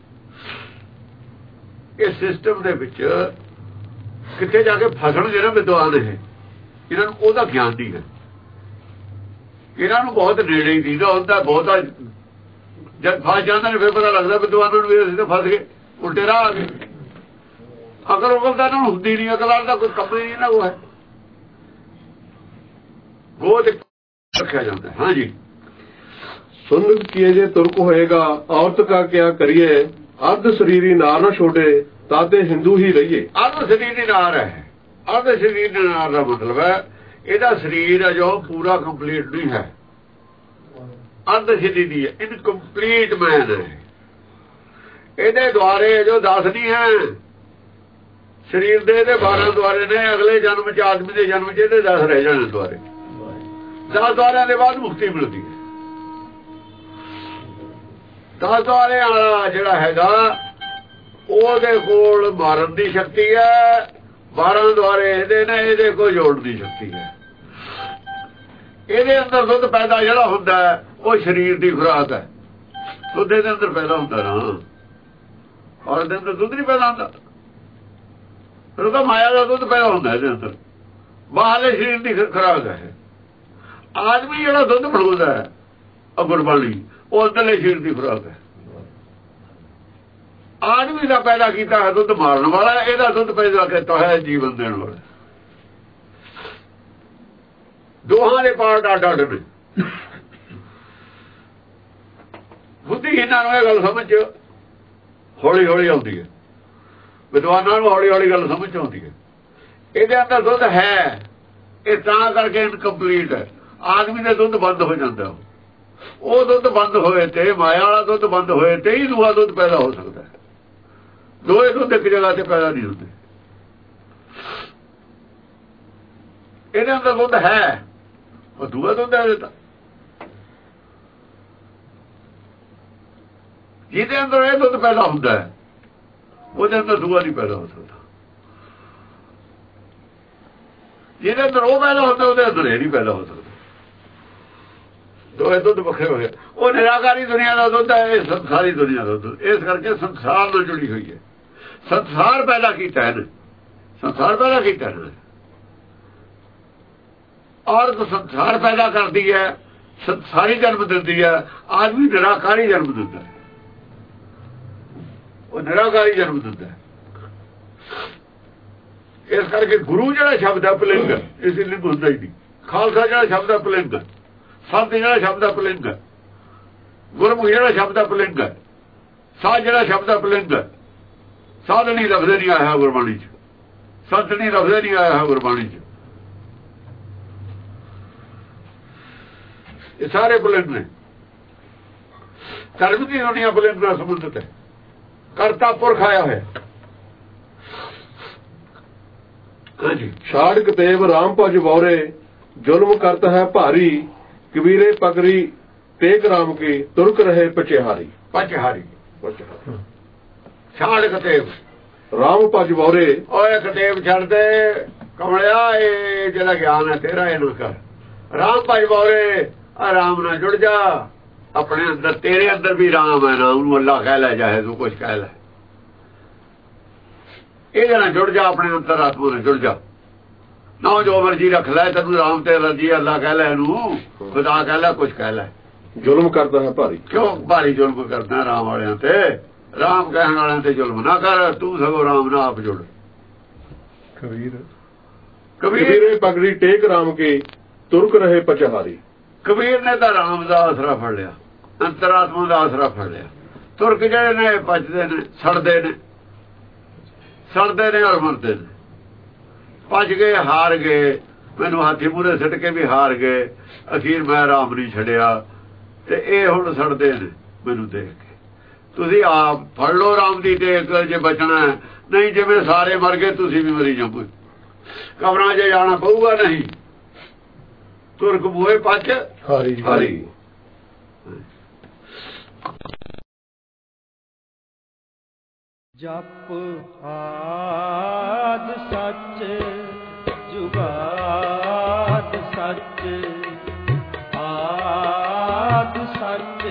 ਇਸ ਸਿਸਟਮ ਦੇ ਵਿੱਚ ਕਿੱਥੇ ਜਾ ਕੇ ਫਸਣਗੇ ਨਾ ਵਿਦਵਾਨ। ਇਹ ਇਹਨਾਂ ਨੂੰ ਉਹਦਾ ਗਿਆਨ ਨਹੀਂ ਹੈ, ਇਹਨਾਂ ਨੂੰ ਬਹੁਤ ਨੇੜੇ ਹੀ ਦੀਦਾ ਹੁੰਦਾ। ਬਹੁਤਾ ਜਦ ਫਸ ਜਾਂਦੇ ਨੇ ਫਿਰ ਪਤਾ ਲੱਗਦਾ ਵਿਦਵਾਨਾਂ ਨੂੰ ਵੀ ਅਸੀਂ ਤਾਂ ਫਸ ਗਏ, ਉਲਟੇ ਰਾਹ ਆ ਗਏ। ਅਕਲ ਉਕਲ ਤਾਂ ਇਹਨਾਂ ਨੂੰ ਹੁੰਦੀ ਨਹੀਂ, ਅਕਲ ਦਾ ਕੋਈ ਕੰਮ ਹੀ ਨਹੀਂ ਨਾ। ਉਹ ਹੈ ਬਹੁਤ ਰੱਖਿਆ ਜਾਂਦਾ। ਹਾਂਜੀ ਸੁਨਤ ਕੀਏ ਜੇ ਤੁਰਕ ਹੋਏਗਾ, ਔਰਤ ਕਾ ਕਿਆ ਕਰੀਏ। ਅਰਧ ਸਰੀਰੀ ਨਾਰ ਨਾ ਛੋੜੇ, ਤਾਤੇ ਹਿੰਦੂ ਹੀ ਰਹੀਏ। ਅਰਧ ਸਰੀਰੀ ਨਾਰ ਹੈ। ਅਰਧ ਸਰੀਰ ਨਾਰ ਦਾ ਮਤਲਬ ਹੈ ਇਹਦਾ ਸਰੀਰ ਹੈ ਜੋ ਪੂਰਾ ਕੰਪਲੀਟ ਨਹੀਂ ਹੈ, ਅਰਧ ਸਰੀਰੀ ਹੈ, ਇਨਕੰਪਲੀਟ ਮੈਨ ਹੈ। ਇਹਦੇ ਦੁਆਰੇ ਜੋ ਦਸ ਨਹੀਂ ਹੈ ਸਰੀਰ ਦੇ, ਇਹਦੇ ਬਾਰਾਂ ਦੁਆਰੇ ਨੇ। ਅਗਲੇ ਜਨਮ ਚ, ਆਦਮੀ ਦੇ ਜਨਮ ਚ ਇਹਦੇ ਦਸ ਰਹਿ ਜਾਣੇ ਦੁਆਰੇ। ਦਸ ਦੁਆਰਿਆਂ ਦੇ ਬਾਅਦ ਮੁਕਤੀ ਮਿਲਦੀ ਹੈ। ਦਸ ਦੁਆਰੇ ਵਾਲਾ ਜਿਹੜਾ ਹੈਗਾ ਉਹਦੇ ਕੋਲ ਮਾਰਨ ਦੀ ਸ਼ਕਤੀ ਹੈ, ਬਾਰਾਂ ਦੁਆਰੇ ਇਹਦੇ ਨੇ, ਇਹਦੇ ਕੋਲ ਜੋੜਨ ਦੀ ਸ਼ਕਤੀ ਹੈ। ਇਹਦੇ ਅੰਦਰ ਦੁੱਧ ਪੈਦਾ ਜਿਹੜਾ ਹੁੰਦਾ ਉਹ ਸਰੀਰ ਦੀ ਖੁਰਾਕ ਹੈ। ਦੁੱਧ ਦੇ ਅੰਦਰ ਪੈਦਾ ਹੁੰਦਾ ਨਾ, ਔਰ ਦੇ ਅੰਦਰ ਦੁੱਧ ਨਹੀਂ ਪੈਦਾ ਹੁੰਦਾ। ਫਿਰ ਉਹਦਾ ਮਾਇਆ ਦਾ ਦੁੱਧ ਪੈਦਾ ਹੁੰਦਾ ਇਹਦੇ ਅੰਦਰ, ਬਾਹਰਲੇ ਸਰੀਰ ਦੀ ਖੁਰਾਕ ਹੈ। ਆਦਮੀ ਜਿਹੜਾ ਦੁੱਧ ਬਣਾਉਂਦਾ ਹੈ ਉਹ ਗੁਰਬਾਣੀ, ਉਹ ਅੰਦਰਲੇ ਸਰੀਰ ਦੀ ਖੁਰਾਕ ਹੈ। ਆਦਮੀ ਦਾ ਪੈਦਾ ਕੀਤਾ ਹੈ ਦੁੱਧ ਮਾਰਨ ਵਾਲਾ, ਇਹਦਾ ਦੁੱਧ ਪੈਦਾ ਕੀਤਾ ਹੈ ਜੀਵਨ ਦੇਣ ਵਾਲਾ। ਦੋਹਾਂ ਦੇ ਪਾਰਟ ਅੱਡ ਅੱਡ ਨੇ। ਬੁੱਧੀਹੀਨਾਂ ਨੂੰ ਇਹ ਗੱਲ ਸਮਝ ਹੌਲੀ ਹੌਲੀ ਆਉਂਦੀ ਹੈ, ਵਿਦਵਾਨਾਂ ਨੂੰ ਹੌਲੀ ਹੌਲੀ ਗੱਲ ਸਮਝ ਆਉਂਦੀ ਹੈ। ਇਹਦੇ ਅੰਦਰ ਦੁੱਧ ਹੈ, ਇਹ ਤਾਂ ਕਰਕੇ ਇਨਕੰਪਲੀਟ ਹੈ। ਆਦਮੀ ਦਾ ਦੁੱਧ ਬੰਦ ਹੋ ਜਾਂਦਾ, ਉਹ ਦੁੱਧ ਬੰਦ ਹੋਏ ਤੇ ਮਾਇਆ ਵਾਲਾ ਦੁੱਧ ਬੰਦ ਹੋਏ ਤੇ ਹੀ ਦੂਆ ਦੁੱਧ ਪੈਦਾ ਹੋ ਸਕਦਾ ਹੈ। ਦੋਏ ਦੁੱਧ ਇੱਕ ਜਗ੍ਹਾ ਤੇ ਪੈਦਾ ਨਹੀਂ ਹੁੰਦੇ। ਇਹਦੇ ਅੰਦਰ ਦੁੱਧ ਹੈ, ਉਹ ਦੂਆ ਦੁੱਧ ਹੈ ਦਿੱਤਾ। ਜਿਹਦੇ ਅੰਦਰ ਇਹ ਦੁੱਧ ਪੈਦਾ ਹੁੰਦਾ ਹੈ ਉਹਦੇ ਅੰਦਰ ਦੂਆ ਨਹੀਂ ਪੈਦਾ ਹੋ ਸਕਦਾ। ਜਿਹਦੇ ਅੰਦਰ ਉਹ ਪੈਦਾ ਹੁੰਦਾ ਉਹਦੇ ਅੰਦਰ ਇਹ ਨਹੀਂ ਪੈਦਾ ਹੋ ਸਕਦਾ। ਦੋਏ ਦੁੱਧ ਵੱਖਰੇ ਹੋਏ। ਉਹ ਨਿਰਾਕਾਰੀ ਦੁਨੀਆ ਦਾ ਦੁੱਧ ਹੈ, ਇਹ ਸੰਸਾਰੀ ਦੁਨੀਆ ਦਾ ਦੁੱਧ। ਇਸ ਕਰਕੇ ਸੰਸਾਰ ਨਾਲ ਜੁੜੀ ਹੋਈ ਹੈ। ਸੰਸਾਰ ਪੈਦਾ ਕੀਤਾ ਹੈ, ਸੰਸਾਰ ਪੈਦਾ ਕੀਤਾ ਹੈ। ਔਰਤ ਸੰਸਾਰ ਪੈਦਾ ਕਰਦੀ ਹੈ, ਸੰਸਾਰੀ ਜਨਮ ਦਿੰਦੀ ਹੈ। ਆਦਮੀ ਨਿਰਾਕਾਰੀ ਜਨਮ ਦਿੰਦਾ ਹੈ, ਉਹ ਨਿਰਾਕਾਰੀ ਜਨਮ ਦਿੰਦਾ ਹੈ। ਇਸ ਕਰਕੇ ਗੁਰੂ ਜਿਹੜਾ ਸ਼ਬਦ ਹੈ ਪੁਲਿੰਗ, ਇਸ ਲਿੰਗ ਹੁੰਦਾ ਹੀ ਨਹੀਂ। ਖਾਲਸਾ ਜਿਹੜਾ ਸ਼ਬਦ ਹੈ ਪੁਲਿੰਗ, ਸੰਤ ਜਿਹੜਾ ਸ਼ਬਦ ਹੈ ਪੁਲਿੰਗ, ਗੁਰਮੁਖ ਜਿਹੜਾ ਸ਼ਬਦ ਹੈ ਪੁਲਿੰਗ, ਸਾਧ ਜਿਹੜਾ ਸ਼ਬਦ ਹੈ ਪੁਲਿੰਗ। ਸਾਧ ਨਹੀਂ ਲਫ਼ਜ਼ ਨਹੀਂ ਆਇਆ ਗੁਰਬਾਣੀ 'ਚ, ਸੰਤ ਨਹੀਂ ਲਫ਼ਜ਼ ਨਹੀਂ ਆਇਆ ਗੁਰਬਾਣੀ 'ਚ। ਇਹ ਸਾਰੇ ਪੁਲਿੰਗ ਨੇ। ਧਰਮ ਦੀ ਦੁਨੀਆ ਪੁਲਿੰਗ ਨਾਲ ਸੰਬੰਧਿਤ ਹੈ। ਕਰਤਾ ਪੁਰਖ ਆਇਆ ਹੋਇਆ। ਹਾਂਜੀ, ਛਾੜ ਕਤੇਬ ਰਾਮ ਭਜ ਬੌਰੇ, ਜ਼ੁਲਮ ਕਰਤ ਹੈ ਭਾਰੀ, ਕਬੀਰੇ ਪਗਰੀ ਟੇਕ ਰਾਮ ਕੀ, ਤੁਰਕ ਰਹੇ ਪਚਿਹਾਰੀ। ਪਚਿਹਾਰੀ ਛਾੜ ਕਤੇਬ ਰਾਮ ਭਜ ਬੌਰੇ। ਓਏ ਕਤੇਬ ਛੱਡ ਦੇ ਕਮਲਿਆ, ਇਹ ਜਿਹੜਾ ਗਿਆਨ ਹੈ ਤੇਰਾ ਇਹ ਨਾ ਕਰ। ਰਾਮ ਭਜ ਬੌਰੇ, ਆ ਰਾਮ ਨਾਲ ਜੁੜ ਜਾ। ਆਪਣੇ ਅੰਦਰ, ਤੇਰੇ ਅੰਦਰ ਵੀ ਰਾਮ ਹੈ। ਰਾਮ ਨੂੰ ਅੱਲਾ ਕਹਿ ਲੈ, ਚਾਹੇ ਤੂੰ ਕੁਛ ਕਹਿ ਲੈ। ਇਹਦੇ ਨਾਲ ਜੁੜ ਜਾ, ਆਪਣੇ ਅੰਦਰ ਆਤਮਾ ਨਾਲ ਜੁੜ ਜਾ। ਨਾ ਜੋ ਮਰਜੀ ਰੱਖ ਲੈ, ਤੈਨੂੰ ਰਾਮ ਤੇ ਰਜੀ ਅੱਲਾ ਕਹਿ ਲੈ, ਇਹਨੂੰ ਖੁਦਾ ਕਹਿ ਲੈ, ਕੁਛ ਕਹਿ ਲੈ। ਜ਼ੁਲਮ ਕਰਦਾ ਹੈ ਭਾਰੀ। ਕਿਉਂ ਭਾਰੀ ਜ਼ੁਲਮ ਕਰਦਾ ਰਾਮ ਵਾਲਿਆਂ ਤੇ? ਰਾਮ ਕਹਿਣ ਵਾਲਿਆਂ ਤੇ ਜ਼ੁਲਮ ਨਾ ਕਰ, ਤੂੰ ਸਗੋਂ ਰਾਮ ਨਾਲ ਆਪ ਜੁੜ। ਕਬੀਰ ਕਬੀਰੇ ਪਗੜੀ ਟੇਕ ਰਾਮ ਕੇ, ਤੁਰਕ ਰਹੇ ਪਚਹਾਰੀ। ਕਬੀਰ ਨੇ ਤਾਂ ਰਾਮ ਦਾ ਆਸਰਾ ਫੜ ਲਿਆ, ਅੰਤਰਾਤਮਾ ਦਾ ਆਸਰਾ ਫੜ ਲਿਆ। ਤੁਰਕ ਜਿਹੜੇ ਨੇ ਭੱਜਦੇ ਨੇ, ਸੜਦੇ ਨੇ, ਸੜਦੇ ਨੇ ਔਰ ਮਰਦੇ ਨੇ। ਭੱਜ ਗਏ, ਹਾਰ ਗਏ, ਮੈਨੂੰ ਹਾਥੀ ਮੂਹਰੇ ਸਿੱਟ ਕੇ ਵੀ ਹਾਰ ਗਏ। ਅਖੀਰ ਮੈਂ ਰਾਮ ਨਹੀਂ ਛੱਡਿਆ, ਤੇ ਇਹ ਹੁਣ ਸੜਦੇ ਨੇ ਮੈਨੂੰ ਦੇਖ ਕੇ। ਤੁਸੀਂ ਆਪ ਫੜ ਲਓ ਰਾਮ ਦੀ ਟੇਕ ਜੇ ਬਚਣਾ। ਨਹੀਂ ਜਿਵੇਂ ਸਾਰੇ ਮਰ ਗਏ ਤੁਸੀਂ ਵੀ ਮਰੀ ਜਾਓਗੇ। ਕਬਰਾਂ 'ਚ ਜਾਣਾ ਪਊਗਾ। ਨਹੀਂ, ਤੁਰਕ ਬੂਹੇ ਪੱਜ ਹਾਰੀ ਹਾਰੀ। ਜਪ ਆਦ ਸੱਚ, ਜੁਗਾਦ ਸੱਚ, ਆਦ ਸੱਚ,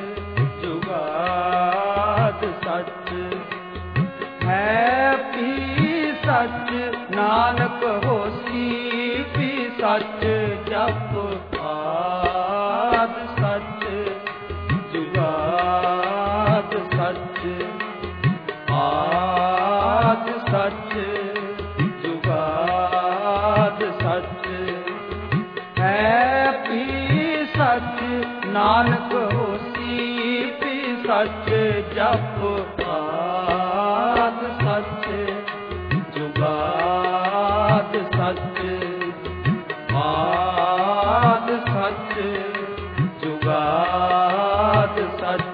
ਜੁਗਾਦ ਸੱਚ, ਹੈ ਵੀ ਸੱਚ, ਨਾਨਕ ਹੋਸੀ ਵੀ ਸੱਚ। ਜਪ ਆਦ ਸੱਚ, ਜੁਗਾਦ ਸੱਚ, ਆਦ ਸੱਚ, ਜੁਗਾਦ ਸੱਚ, ਹੈ ਵੀ ਸੱਚ, ਨਾਨਕ ਹੋਸੀ ਵੀ ਸੱਚ। ਜਪ ਆਦ ਸੱਚ, ਜੁਗਾਦ ਸੱਚ, ਆਦ ਸੱਚ, ਜੁਗਾਦ ਸੱਚ।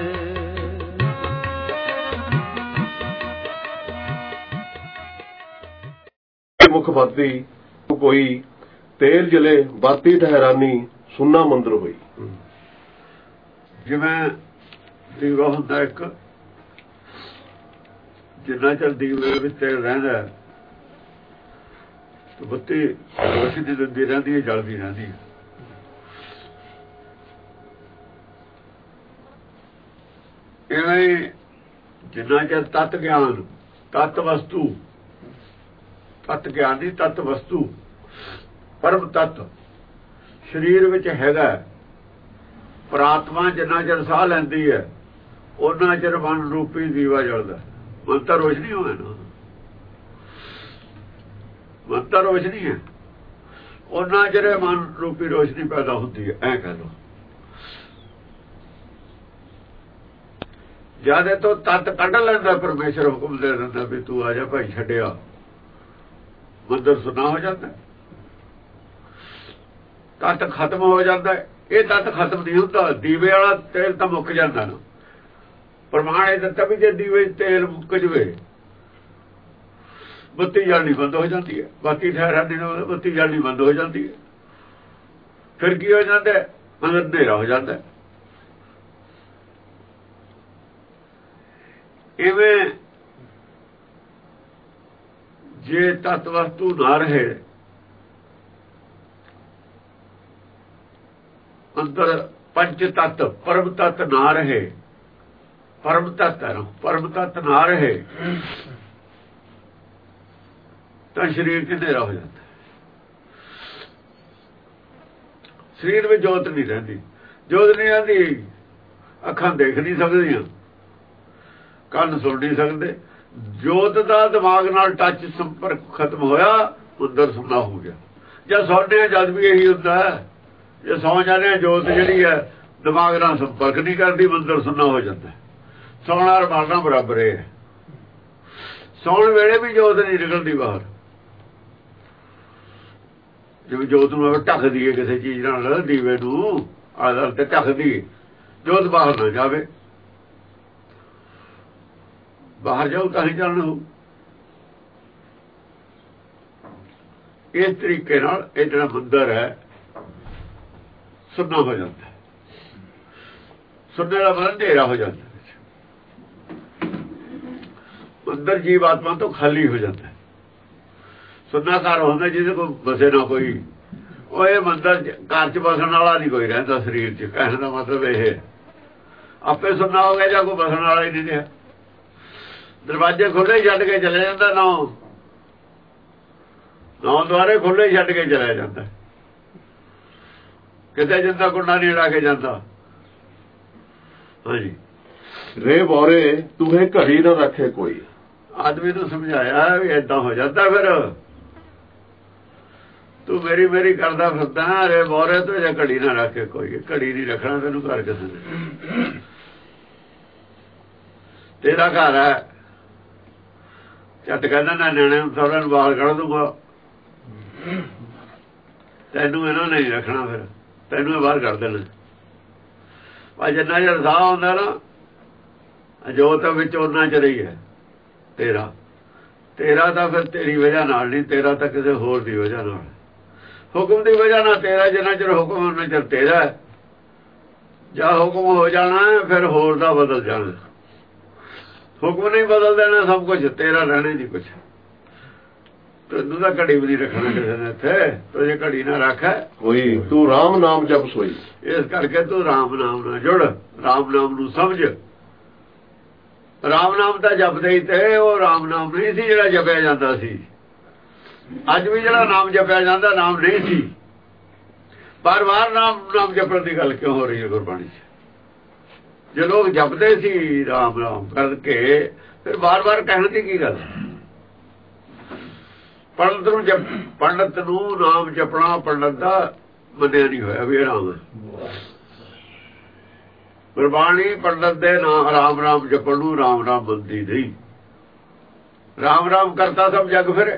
ਮੁਖ ਬਾਤੀ ਕੋਈ, ਤੇਲ ਜਲੇ ਬਾਤੀ ਠਹਿਰਾਨੀ, ਸੁੰਨਾ ਮੰਦਰ ਹੋਈ। ਜਿਵੇਂ ਦੀਵਾ ਹੁੰਦਾ ਇੱਕ, ਜਿੰਨਾ ਚਿਰ ਦੀਵੇ ਵਿੱਚ ਤੇਲ ਰਹਿੰਦਾ ਤੇ ਬੱਤੀ ਰੋਸ਼ਨੀ ਦਿੰਦੀ ਰਹਿੰਦੀ ਹੈ, ਜਲਦੀ ਰਹਿੰਦੀ ਹੈ। ਇਵੇਂ ਜਿੰਨਾ ਚਿਰ ਤਤ ਗਿਆਨ, ਤਤ ਵਸਤੂ, ਤਤ ਗਿਆਨ ਦੀ ਤਤ ਵਸਤੂ, ਪਰਮ ਤਤ ਸਰੀਰ ਵਿੱਚ ਹੈਗਾ। ਪ੍ਰਾਤਮਾ ਜਿੰਨਾ ਚਿਰ ਸਾਹ ਲੈਂਦੀ ਹੈ ਉਹਨਾਂ ਚਿਰ ਮਨ ਰੂਪੀ ਦੀਵਾ ਜਲਦਾ। ਮਨ ਤਾਂ ਰੋਸ਼ਨੀ ਹੋਵੇ ਨਾ, ਮਨ ਤਾਂ ਰੋਸ਼ਨੀ ਹੈ। ਉਹਨਾਂ ਚਿਰ ਮਨ ਰੂਪੀ ਰੋਸ਼ਨੀ ਪੈਦਾ ਹੁੰਦੀ ਹੈ, ਐ ਕਹਿ ਲਓ। ਜਿਆਦੇ ਤੋਂ ਤਤ ਕੱਢ ਲੈਂਦਾ ਪਰਮੇਸ਼ਰ, ਹੁਕਮ ਦੇ ਦਿੰਦਾ ਵੀ ਤੂੰ ਆ ਜਾ ਭਾਈ, ਛੱਡਿਆ, ਮੰਦਰ ਸੁਨਾ ਹੋ ਜਾਂਦਾ, ਤਤ ਖਤਮ ਹੋ ਜਾਂਦਾ। ਇਹ ਤਤ ਖਤਮ ਨਹੀਂ ਹੁੰਦਾ, ਦੀਵੇ ਵਾਲਾ ਤੇਲ ਤਾਂ ਮੁੱਕ ਜਾਂਦਾ ਨਾ। ਪ੍ਰਮਾਣ ਇਹ ਦਿੱਤਾ ਵੀ ਜੇ ਦੀਵੇ ਤੇਲ ਮੁੱਕ ਜਵੇ, ਬੱਤੀ ਜਲਣੀ ਬੰਦ ਹੋ ਜਾਂਦੀ ਹੈ, ਬਾਕੀ ਠਹਿਰਾਂ ਦੀ ਬੱਤੀ ਜਲਣੀ ਬੰਦ ਹੋ ਜਾਂਦੀ ਹੈ। ਫਿਰ ਕੀ ਹੋ ਜਾਂਦਾ? ਅੰਦਰ ਹਨੇਰਾ ਹੋ ਜਾਂਦਾ। ਇਵੇਂ ਜੇ ਤਤ ਵਸਤੂ ਨਾ ਰਹੇ, ਅੰਦਰ ਪੰਜ ਤਤ ਪਰਮ ਤਤ ਨਾ ਰਹੇ, ਪਰਮ ਤਤ ਪਰਮ ਤਤ ਨਾ ਰਹੇ ਤਾਂ ਸਰੀਰ 'ਚ ਹਨੇਰਾ ਹੋ ਜਾਂਦਾ। ਸਰੀਰ ਵਿੱਚ ਜੋਤ ਨਹੀਂ ਰਹਿੰਦੀ। ਜੋਤ ਨਹੀਂ ਰਹਿੰਦੀ, ਅੱਖਾਂ ਦੇਖ ਨਹੀਂ ਸਕਦੀਆਂ, ਕੰਨ ਸੁਣ ਨਹੀਂ ਸਕਦੇ। ਜੋਤ ਦਾ ਦਿਮਾਗ ਨਾਲ ਟੱਚ ਸੰਪਰਕ ਖਤਮ ਹੋਇਆ, ਅੰਦਰ ਸੁਣਾ ਹੋ ਗਿਆ। ਜਾਂ ਸੌਂਦੇ ਜਦ ਵੀ ਇਹੀ ਹੁੰਦਾ ਹੈ, ਜੇ ਸੌਂ ਜਾਂਦੇ ਆ ਜੋਤ ਜਿਹੜੀ ਹੈ ਦਿਮਾਗ ਨਾਲ ਸੰਪਰਕ ਨਹੀਂ ਕਰਦੀ, ਮੰਦਰ ਸੁਣਾ ਹੋ ਜਾਂਦਾ। ਸੌਣਾ ਔਰ ਮਰਨਾ ਬਰਾਬਰ ਹੈ। ਸੌਣ ਵੇਲੇ ਵੀ ਜੋਤ ਨਹੀਂ ਨਿਕਲਦੀ ਬਾਹਰ, ਜਿਵੇਂ ਜੋਤ ਨੂੰ ਢੱਕ ਦਈਏ ਕਿਸੇ ਚੀਜ਼ ਨਾਲ, ਦੀਵੇ ਨੂੰ ਆਦਰ ਤੇ ਢੱਕ ਦਈਏ, ਜੋਤ ਬਾਹਰ ਨਾ ਜਾਵੇ। ਬਾਹਰ ਜਾਓ ਤਾਂ ਹੀ ਜਾਣਾ ਹੋ। ਇਸ ਤਰੀਕੇ ਨਾਲ ਇਹ ਜਿਹੜਾ ਮੰਦਰ ਹੈ ਸੁੰਨਾ ਹੋ ਜਾਂਦਾ, ਸੁੰਨੇ ਦਾ ਮਨ ਹਨੇਰਾ ਹੋ ਜਾਂਦਾ। ਮੰਦਰ ਜੀਵ ਆਤਮਾ ਤੋਂ ਖਾਲੀ ਹੋ ਜਾਂਦਾ। ਸੁੰਨਾ ਘਰ ਹੁੰਦਾ ਜਿਹਦੇ ਕੋਲ ਬਸੇ ਨਾ ਕੋਈ, ਉਹ ਇਹ ਮੰਦਰ ਘਰ ਚ ਬਸਣ ਵਾਲਾ ਨਹੀਂ ਕੋਈ ਰਹਿੰਦਾ ਸਰੀਰ ਚ। ਕਹਿਣ ਦਾ ਮਤਲਬ ਇਹ, ਆਪੇ ਸੁੰਨਾ ਹੋ ਗਿਆ ਜਾਂ ਕੋਈ ਬਸਣ ਵਾਲਾ ਹੀ ਨਹੀਂ ਰਿਹਾ। ਦਰਵਾਜ਼ੇ ਖੁੱਲੇ ਛੱਡ ਕੇ ਚਲੇ ਜਾਂਦਾ, ਨਾ ਨੌ ਦੁਆਰੇ ਖੁੱਲੇ ਛੱਡ ਕੇ ਚਲਾ ਜਾਂਦਾ, ਕਿਤੇ ਜਿੰਦਾ ਕੁੰਡਾ ਨਹੀਂ ਲਾ ਕੇ ਜਾਂਦਾ। ਹਾਂਜੀ, ਰੇ ਬੋਰੇ ਤੂਹੇ ਘੜੀ ਨਾ ਰੱਖੇ ਕੋਈ। ਆਦਮੀ ਨੂੰ ਸਮਝਾਇਆ ਵੀ ਏਦਾਂ ਹੋ ਜਾਂਦਾ, ਫਿਰ ਤੂੰ ਮੇਰੀ ਮੇਰੀ ਕਰਦਾ ਫਿਰਦਾ। ਰੇ ਬੋਰੇ ਤੋਂ ਜੇ ਘੜੀ ਨਾ ਰੱਖੇ ਕੋਈ, ਘੜੀ ਨਹੀਂ ਰੱਖਣਾ ਤੈਨੂੰ ਘਰ ਕਿਸੇ ਨੇ। ਤੇਰਾ ਘਰ ਹੈ, ਝੱਟ ਕਹਿੰਦਾ ਨਾ ਨਿਆਣੇ ਨੂੰ ਸਹੁਰਿਆਂ ਨੂੰ ਬਾਹਰ ਕੱਢ ਦੂੰਗਾ, ਤੈਨੂੰ ਇਹਨਾਂ ਨੇ ਨਹੀਂ ਰੱਖਣਾ, ਫਿਰ ਤੈਨੂੰ ਬਾਹਰ ਕੱਢ ਦੇਣਾ। ਪਰ ਜਿੰਨਾ ਚਿਰ ਸਾਹ ਹੁੰਦਾ ਨਾ, ਜੋਤ ਵਿੱਚ ਉਹਨਾਂ ਚ ਰਹੀ ਹੈ ਤੇਰਾ। ਤੇਰਾ ਤਾਂ ਫਿਰ ਤੇਰੀ ਵਜ੍ਹਾ ਨਾਲ ਨਹੀਂ, ਤੇਰਾ ਤਾਂ ਕਿਸੇ ਹੋਰ ਦੀ ਵਜ੍ਹਾ ਨਾਲ, ਹੁਕਮ ਦੀ ਵਜ੍ਹਾ ਨਾਲ ਤੇਰਾ। ਜਿੰਨਾ ਚਿਰ ਹੁਕਮ ਉਹਨਾਂ ਚਿਰ ਤੇਰਾ। ਜਾਂ ਹੁਕਮ ਹੋ ਜਾਣਾ ਫਿਰ ਹੋਰ ਦਾ ਬਦਲ ਜਾਣਾ। ਹੁਕਮ ਨਹੀਂ ਬਦਲ ਦੇਣਾ, ਸਭ ਕੁਝ ਤੇਰਾ ਰਹਿਣਾ ਨਹੀਂ ਕੁਛ। ਤੈਨੂੰ ਤਾਂ ਘੜੀ ਵੀ ਨਹੀਂ ਰੱਖਣਾ ਕਿਸੇ ਨੇ ਇੱਥੇ, ਤੂੰ ਜੇ ਘੜੀ ਨਾ ਰੱਖ ਕੋਈ, ਤੂੰ ਰਾਮ ਨਾਮ ਜਪ ਸੋਈ। ਇਸ ਕਰਕੇ ਤੂੰ ਰਾਮ ਨਾਮ ਨਾਲ ਜੁੜ, ਰਾਮ ਨਾਮ ਨੂੰ ਸਮਝ। ਰਾਮ ਨਾਮ ਤਾਂ ਜਪਦੇ ਹੀ ਤੇ, ਉਹ ਰਾਮ ਨਾਮ ਨਹੀਂ ਸੀ ਜਿਹੜਾ ਜਪਿਆ ਜਾਂਦਾ ਸੀ। ਅੱਜ ਵੀ ਜਿਹੜਾ ਨਾਮ ਜਪਿਆ ਜਾਂਦਾ ਨਾਮ ਨਹੀਂ ਸੀ। ਬਾਰ ਬਾਰ ਨਾਮ ਨਾਮ ਜਪਣ ਦੀ ਗੱਲ ਕਿਉਂ ਹੋ ਰਹੀ ਹੈ ਗੁਰਬਾਣੀ 'ਚ? ਜੇ ਲੋਕ ਜਪਦੇ ਸੀ ਰਾਮ ਰਾਮ ਕਰਕੇ, ਫਿਰ ਬਾਰ ਬਾਰ ਕਹਿਣ ਦੀ ਕੀ ਗੱਲ? ਪੰਡਤ ਨੂੰ ਜਪ ਪੰਡਤ ਨੂੰ ਨਾਮ ਜਪਣਾ ਪੰਡਤ ਦਾ ਮੰਨਿਆ ਨਹੀਂ ਹੋਇਆ ਵੀ ਇਹ ਰਾਮ ਹੈ। ਗੁਰਬਾਣੀ ਪੰਡਤ ਦੇ ਨਾਮ ਰਾਮ ਰਾਮ ਜਪਣ ਨੂੰ ਰਾਮ ਰਾਮ ਮੰਨਦੀ ਨਹੀਂ। ਰਾਮ ਰਾਮ ਕਰਤਾ ਸਭ ਜਗ ਫਿਰੇ।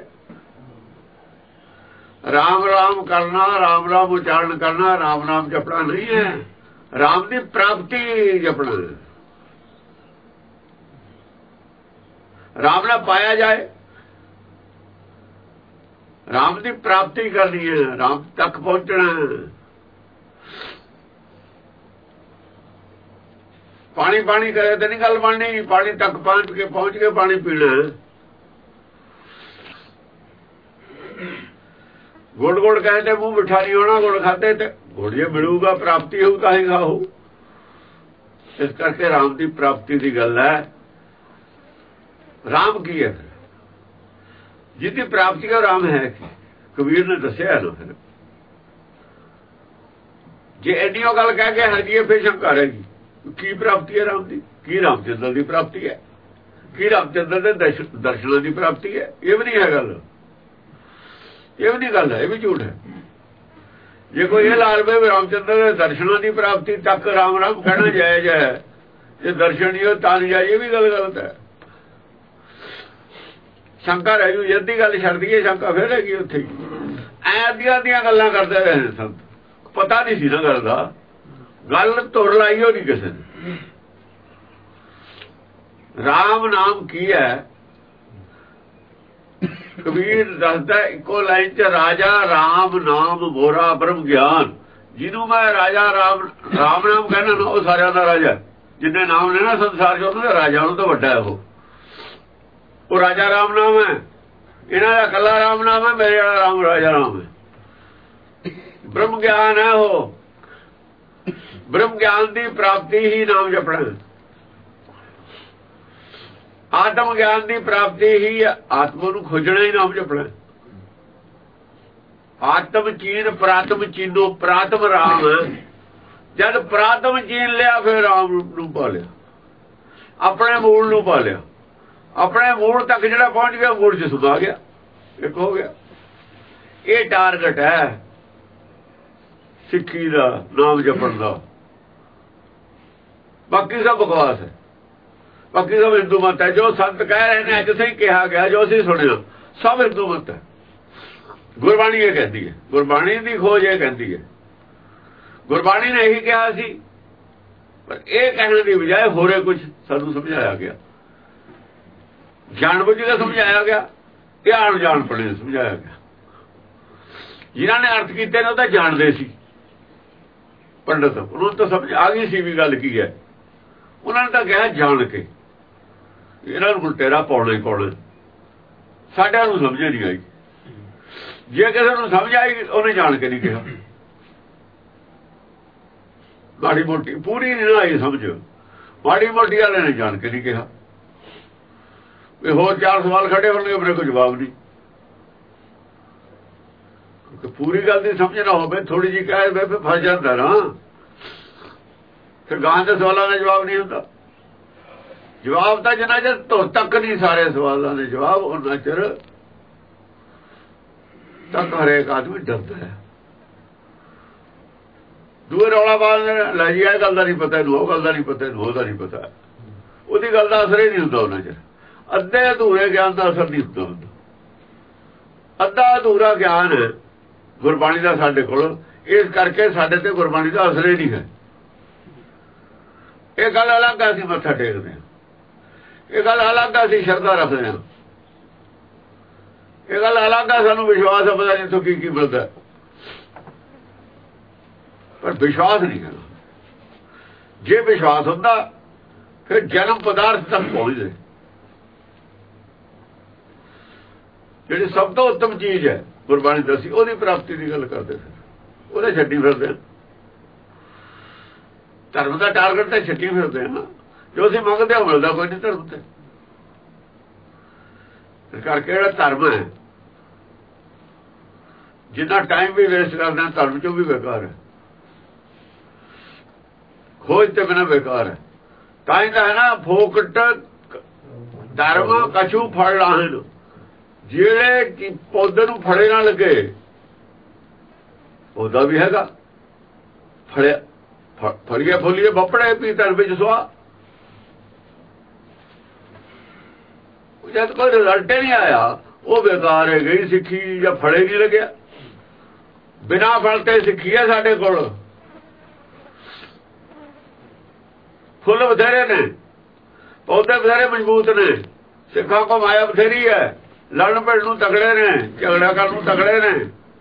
ਰਾਮ ਰਾਮ ਕਰਨਾ, ਰਾਮ ਰਾਮ ਉਚਾਰਨ ਕਰਨਾ, ਰਾਮ ਨਾਮ ਜਪਣਾ ਨਹੀਂ ਹੈ। ਰਾਮ ਦੀ ਪ੍ਰਾਪਤੀ ਜਪਣਾ, ਰਾਮ ਨਾਲ ਪਾਇਆ ਜਾਏ, ਰਾਮ ਦੀ ਪ੍ਰਾਪਤੀ ਕਰਨੀ ਹੈ, ਰਾਮ ਤੱਕ ਪਹੁੰਚਣਾ। ਪਾਣੀ ਪਾਣੀ ਕਰੇ ਤੇ ਨਹੀਂ ਗੱਲ ਬਣਨੀ। ਪਾਣੀ ਤੱਕ ਪਹੁੰਚ ਕੇ ਪਹੁੰਚ ਕੇ ਪਾਣੀ ਪੀਣਾ। ਗੁੜ ਗੁੜ ਕਹਿੰਦੇ ਮੂੰਹ ਮਿੱਠਾ ਨਹੀਂ ਹੋਣਾ, ਗੁੜ ਖਾਤੇ ਤੇ ਗੁੜ ਜੇ ਮਿਲੂਗਾ, ਪ੍ਰਾਪਤੀ ਹੋਊ ਤਾਂ ਹੀ ਖਾਓ। ਇਸ ਕਰਕੇ ਰਾਮ ਦੀ ਪ੍ਰਾਪਤੀ ਦੀ ਗੱਲ ਹੈ। ਰਾਮ ਕੀ ਹੈ? ਜਿਹਦੀ ਪ੍ਰਾਪਤੀ ਹੈ ਰਾਮ ਹੈ। ਕਬੀਰ ਨੇ ਦੱਸਿਆ ਨਾ। ਫਿਰ ਜੇ ਐਡੀਓ ਗੱਲ ਕਹਿ ਕੇ ਹਰਦੀਏ ਫਿਰ ਸ਼ੰਕਾ ਰਹੇਗੀ, ਕੀ ਪ੍ਰਾਪਤੀ ਹੈ ਰਾਮ ਦੀ? ਕੀ ਰਾਮਚੰਦਰ ਦੀ ਪ੍ਰਾਪਤੀ ਹੈ? ਕੀ ਰਾਮਚੰਦਰ ਦੇ ਦਰਸ਼ਨਾਂ ਦੀ ਪ੍ਰਾਪਤੀ ਹੈ? ਇਹ ਵੀ ਨਹੀਂ ਹੈ ਗੱਲ। ਇਹ ਵੀ ਨਹੀਂ ਗੱਲ ਹੈ, ਇਹ ਵੀ ਝੂਠ ਹੈ। ਜੇ ਕੋਈ ਇਹ ਲਾ ਲਵੇ ਰਾਮਚੰਦਰ ਦੇ ਦਰਸ਼ਨਾਂ ਦੀ ਪ੍ਰਾਪਤੀ ਤੱਕ ਰਾਮ ਰਾਮ ਕਹਿਣਾ ਜਾਇਜ਼ ਹੈ, ਜੇ ਦਰਸ਼ਨ ਨਹੀਂ ਹੋ ਤਾਂ ਨਹੀਂ ਜਾਈਏ, ਵੀ ਗੱਲ ਗਲਤ ਹੈ। ਸ਼ੰਕਾ ਰਹਿ ਜੂ, ਜੱਦੀ ਗੱਲ ਛੱਡ ਦਈਏ ਸ਼ੰਕਾ ਫਿਰ ਹੈਗੀ ਉੱਥੇ ਹੀ। ਐ ਦੀਆਂ ਦੀਆਂ ਗੱਲਾਂ ਕਰਦੇ ਰਹੇ ਨੇ ਸੰਤ, ਪਤਾ ਨਹੀਂ ਸੀ ਨਾ ਗੱਲ ਦਾ, ਗੱਲ ਤੁਰ ਲਾਈ ਹੋ ਨਹੀਂ ਕਿਸੇ ਨੇ। ਰਾਮ ਨਾਮ ਕੀ ਹੈ? ਕਬੀਰ ਦੱਸਦਾ ਇੱਕੋ ਲਾਈਨ ਚ, ਰਾਜਾ ਰਾਮ ਨਾਮ ਮੋਰਾ ਬ੍ਰਹਮ ਗਿਆਨ। ਜਿਹਨੂੰ ਮੈਂ ਰਾਜਾ ਰਾਮ ਰਾਮ ਨਾਮ ਕਹਿੰਦਾ ਨਾ, ਉਹ ਸਾਰਿਆਂ ਦਾ ਰਾਜਾ। ਜਿੰਨੇ ਨਾਮ ਨੇ ਨਾ ਸੰਸਾਰ ਚ, ਉਹਨਾਂ ਦਾ ਰਾਜਾ ਉਹਨੂੰ ਤਾਂ ਵੱਡਾ ਹੈ। ਉਹ ਉਹ ਰਾਜਾ ਰਾਮ ਨਾਮ ਹੈ, ਇਹਨਾਂ ਦਾ ਕੱਲਾ ਰਾਮ ਨਾਮ ਹੈ, ਮੇਰੇ ਵਾਲਾ ਰਾਮ ਰਾਜਾ ਰਾਮ ਹੈ। ਬ੍ਰਹਮ ਗਿਆਨ ਹੈ ਉਹ। ਬ੍ਰਹਮ ਗਿਆਨ ਦੀ ਪ੍ਰਾਪਤੀ ਹੀ ਨਾਮ ਜਪਣਾ। ਆਤਮ ਗਿਆਨ ਦੀ ਪ੍ਰਾਪਤੀ ਹੀ ਆਤਮਾ ਨੂੰ ਖੋਜਣਾ ਹੀ ਨਾਮ ਜਪਣਾ। ਆਤਮ ਚੀਨ ਪ੍ਰਾਤਮ ਚੀਨੋ, ਪ੍ਰਾਤਮ ਰਾਮ। ਜਦ ਪ੍ਰਾਤਮ ਚੀਨ ਲਿਆ ਫਿਰ ਰਾਮ ਨੂੰ ਪਾ ਲਿਆ, ਆਪਣੇ ਮੂਲ ਨੂੰ ਪਾ ਲਿਆ। ਆਪਣੇ ਮੂਲ ਤੱਕ ਜਿਹੜਾ ਪਹੁੰਚ ਗਿਆ, ਮੂਲ ਚ ਸੁਭਾ ਗਿਆ, ਇੱਕ ਹੋ ਗਿਆ। ਇਹ ਟਾਰਗੇਟ ਹੈ ਸਿੱਖੀ ਦਾ, ਨਾਮ ਜਪਣ ਦਾ। ਬਾਕੀ ਸਭ ਬਕਵਾਸ ਹੈ, ਬਾਕੀ ਸਭ ਹਿੰਦੂ ਮਤ ਹੈ। ਜੋ ਸੰਤ ਕਹਿ ਰਹੇ ਨੇ, ਜਿੱਥੇ ਕਿਹਾ ਗਿਆ, ਜੋ ਅਸੀਂ ਸੁਣਿਆ, ਸਭ ਹਿੰਦੂ ਮਤ ਹੈ। ਗੁਰਬਾਣੀ ਇਹ ਕਹਿੰਦੀ ਹੈ, ਗੁਰਬਾਣੀ ਦੀ ਖੋਜ ਇਹ ਕਹਿੰਦੀ ਹੈ। ਗੁਰਬਾਣੀ ਨੇ ਇਹੀ ਕਿਹਾ ਸੀ, ਪਰ ਇਹ ਕਹਿਣ ਦੀ ਬਜਾਏ ਹੋਰੇ ਕੁਝ ਸਾਨੂੰ ਸਮਝਾਇਆ ਗਿਆ, ਜਾਣ ਬੁੱਝ ਕੇ ਸਮਝਾਇਆ ਗਿਆ, ਧਿਆਨ ਜਾਣ ਪੜੇ ਸਮਝਾਇਆ ਗਿਆ। ਜਿਨ੍ਹਾਂ ਨੇ ਅਰਥ ਕੀਤੇ ਨੇ ਉਹ ਤਾਂ ਜਾਣਦੇ ਸੀ, ਪੰਡਤ, ਉਹਨੂੰ ਤਾਂ ਸਮਝ ਆ ਗਈ ਸੀ ਵੀ ਗੱਲ ਕੀ ਹੈ। ਉਹਨਾਂ ਨੇ ਤਾਂ ਕਿਹਾ ਜਾਣ ਕੇ, ਇਹਨਾਂ ਨੂੰ ਤੇਰਾ ਪਾਉਣਾ ਹੀ ਪਾਉਣਾ। ਸਾਡਿਆਂ ਨੂੰ ਸਮਝ ਨਹੀਂ ਆਈ। ਜੇ ਕਿਸੇ ਨੂੰ ਸਮਝ ਆਈ, ਉਹਨੇ ਜਾਣ ਕੇ ਨਹੀਂ ਕਿਹਾ। ਮਾੜੀ ਮੋਟੀ ਪੂਰੀ ਨਹੀਂ ਆਈ ਸਮਝ, ਮਾੜੀ ਮੋਟੀ ਵਾਲੇ ਨੇ ਜਾਣ ਕੇ ਨਹੀਂ ਕਿਹਾ। ਵੀ ਹੋਰ ਚਾਰ ਸਵਾਲ ਖੜੇ ਹੋਣਗੇ, ਮੇਰੇ ਕੋਲ ਜਵਾਬ ਨਹੀਂ। ਪੂਰੀ ਗੱਲ ਦੀ ਸਮਝ ਨਾ ਹੋਵੇ, ਥੋੜੀ ਜਿਹੀ ਕਹੇ ਵੇ ਫਸ ਜਾਂਦਾ ਨਾ, ਫਿਰ ਗਾਂ ਦੇ ਸਵਾਲਾਂ ਦਾ ਜਵਾਬ ਨਹੀਂ ਹੁੰਦਾ। ਜਵਾਬ ਤਾਂ ਜਿੰਨਾ ਚਿਰ ਧੁਰ ਤੱਕ ਨਹੀਂ ਸਾਰੇ ਸਵਾਲਾਂ ਦੇ ਜਵਾਬ, ਉਹਨਾਂ ਚਿਰ ਤੱਕ ਹਰੇਕ ਆਦਮੀ ਡਰਦਾ ਹੈ। ਦੂਏ ਰੌਲਾ ਬਾਅਦ ਲੈ ਜੀ, ਇਹ ਗੱਲ ਦਾ ਨਹੀਂ ਪਤਾ ਇਹਨੂੰ, ਉਹ ਗੱਲ ਦਾ ਨਹੀਂ ਪਤਾ ਇਹਨੂੰ, ਉਹਦਾ ਨਹੀਂ ਪਤਾ। ਉਹਦੀ ਗੱਲ ਦਾ ਅਸਰ ਹੀ ਨਹੀਂ ਹੁੰਦਾ ਉਹਨਾਂ ਚਿਰ। ਅੱਧੇ ਅਧੂਰੇ ਗਿਆਨ ਦਾ ਅਸਰ ਨਹੀਂ ਹੁੰਦਾ ਹੁੰਦਾ। ਅੱਧਾ ਅਧੂਰਾ ਗਿਆਨ ਗੁਰਬਾਣੀ ਦਾ ਸਾਡੇ ਕੋਲ, ਇਸ ਕਰਕੇ ਸਾਡੇ ਤੇ ਗੁਰਬਾਣੀ ਦਾ ਅਸਰ ਹੀ ਨਹੀਂ ਹੈ। ਇਹ ਗੱਲ ਅਲੱਗ ਅਸੀਂ ਮੱਥਾ ਟੇਕਦੇ ਹਾਂ, ਇਹ ਗੱਲ ਅਲੱਗ ਅਸੀਂ ਸ਼ਰਧਾ ਰੱਖਦੇ ਹਾਂ, ਇਹ ਗੱਲ ਅਲੱਗ ਆ ਸਾਨੂੰ ਵਿਸ਼ਵਾਸ ਹੈ ਪਤਾ ਜਿੱਥੋਂ ਕੀ ਕੀ ਮਿਲਦਾ, ਪਰ ਵਿਸ਼ਵਾਸ ਨਹੀਂ ਕਰਨਾ। ਜੇ ਵਿਸ਼ਵਾਸ ਹੁੰਦਾ ਫਿਰ ਜਨਮ ਪਦਾਰਥ ਤੱਕ ਪਹੁੰਚਦੇ। ਜਿਹੜੀ ਸਭ ਤੋਂ ਉੱਤਮ ਚੀਜ਼ ਹੈ ਗੁਰਬਾਣੀ ਦੱਸੀ, ਉਹਦੀ ਪ੍ਰਾਪਤੀ ਦੀ ਗੱਲ ਕਰਦੇ, ਫਿਰ ਉਹਦੇ ਛੱਡੀ ਫਿਰਦੇ। ਧਰਮ ਦਾ ਟਾਰਗੇਟ ਤਾਂ ਛੱਡੀ ਫਿਰਦੇ ਹਾਂ, ਜੋ ਅਸੀਂ ਮੰਗਦੇ ਉਹ ਮਿਲਦਾ ਕੋਈ ਨਹੀਂ ਧਰਮ ਤੇ। ਇਸ ਕਰਕੇ ਜਿਹੜਾ ਧਰਮ ਹੈ, ਜਿੰਨਾ ਟਾਈਮ ਵੀ ਵੇਸਟ ਕਰਦੇ ਹਾਂ, ਧਰਮ ਚੋਂ ਵੀ ਬੇਕਾਰ ਹੈ। ਖੋਜ ਤੇ ਬਿਨਾਂ ਬੇਕਾਰ ਹੈ। ਤਾਂ ਹੀ ਤਾਂ ਹੈ ਨਾ, ਫੋਕਟ ਧਰਮ ਕਛੂ ਫੜ ਲਾਹਨ। ਜਿਹੜੇ ਕਿ ਪੌਦੇ ਨੂੰ ਫੜੇ ਨਾ ਲੱਗੇ, ਉਹਦਾ ਵੀ ਹੈਗਾ ਫੜਿਆ, ਫੜੀਏ ਫੋਲੀਏ ਬੱਪੜੇ ਪੀ ਧਰ ਵਿੱਚ ਸੁਆ। ਜਦ ਕੋਈ ਰਿਜ਼ਲਟ ਨਹੀਂ ਆਇਆ, ਉਹ ਬੇਕਾਰ ਹੈ ਗਈ ਸਿੱਖੀ, ਜਾਂ ਫੜੇ ਨਹੀਂ ਲੱਗਿਆ। ਬਿਨਾਂ ਫਲ ਤੇ ਸਿੱਖੀ ਹੈ ਸਾਡੇ ਕੋਲ। ਫੁੱਲ ਬਥੇਰੇ ਨੇ, ਪੌਦੇ ਬਥੇਰੇ ਮਜ਼ਬੂਤ ਨੇ, ਸਿੱਖਾਂ ਕੋ ਮਾਇਆ ਬਥੇਰੀ ਹੈ। ਲੜਨ ਭਿੜਨ ਨੂੰ ਤਕੜੇ ਨੇ, ਝਗੜਾ ਕਰਨ ਨੂੰ ਤਕੜੇ ਨੇ,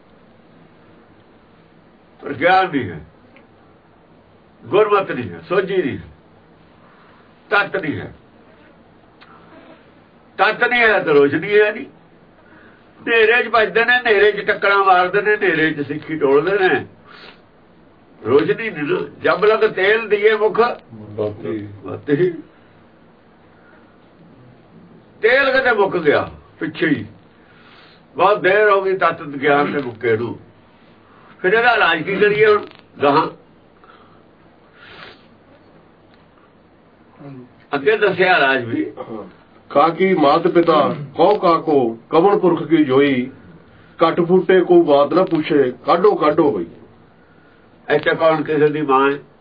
ਪਰ ਗਿਆਨ ਨਹੀਂ ਹੈ, ਗੁਰਮਤ ਨਹੀਂ ਹੈ, ਸੋਝੀ ਨਹੀਂ, ਤੱਤ ਨਹੀਂ ਹੈ। ਤੱਤ ਨਹੀਂ ਹੈ ਤਾਂ ਰੋਸ਼ਨੀ ਹੈ ਨਹੀਂ। ਹਨੇਰੇ 'ਚ ਭੱਜਦੇ ਨੇ, ਹਨੇਰੇ 'ਚ ਟੱਕਰਾਂ ਮਾਰਦੇ ਨੇ, ਹਨੇਰੇ 'ਚ ਸਿੱਖੀ ਟੋਲਦੇ ਨੇ। ਰੋਸ਼ਨੀ ਨਹੀਂ। ਜਬ ਲਗ ਤੇਲ ਦੀਏ ਮੁਖ ਬਾਤੀ, ਤੇਲ ਕਿਤੇ ਮੁੱਕ ਗਿਆ ਪਿੱਛੇ ਹੀ, ਬਹੁਤ ਦੇਰ ਹੋ ਗਈ ਤੱਤ ਗਿਆਨ ਦੇ ਮੁੱਕੇ ਨੂੰ। ਫਿਰ ਇਹਦਾ ਇਲਾਜ ਕੀ ਕਰੀਏ ਹੁਣ ਗਾਹਾਂ? ਅੱਗੇ ਦੱਸਿਆ ਇਲਾਜ ਵੀ, ਕਾਕੀ ਮਾਤ ਪਿਤਾ ਕਹੋ ਕਾਕੋ ਕਵਣ ਪੁਰਖ ਕੀ ਜੋਈ, ਘਟ ਫੂਟੇ ਕੋ ਬਾਤ ਨਾ ਪੁੱਛੇ, ਕਾਢੋ ਕਾਢੋ ਹੋਈ। ਇੱਥੇ ਕੌਣ ਕਿਸੇ ਦੀ ਮਾਂ ਹੈ?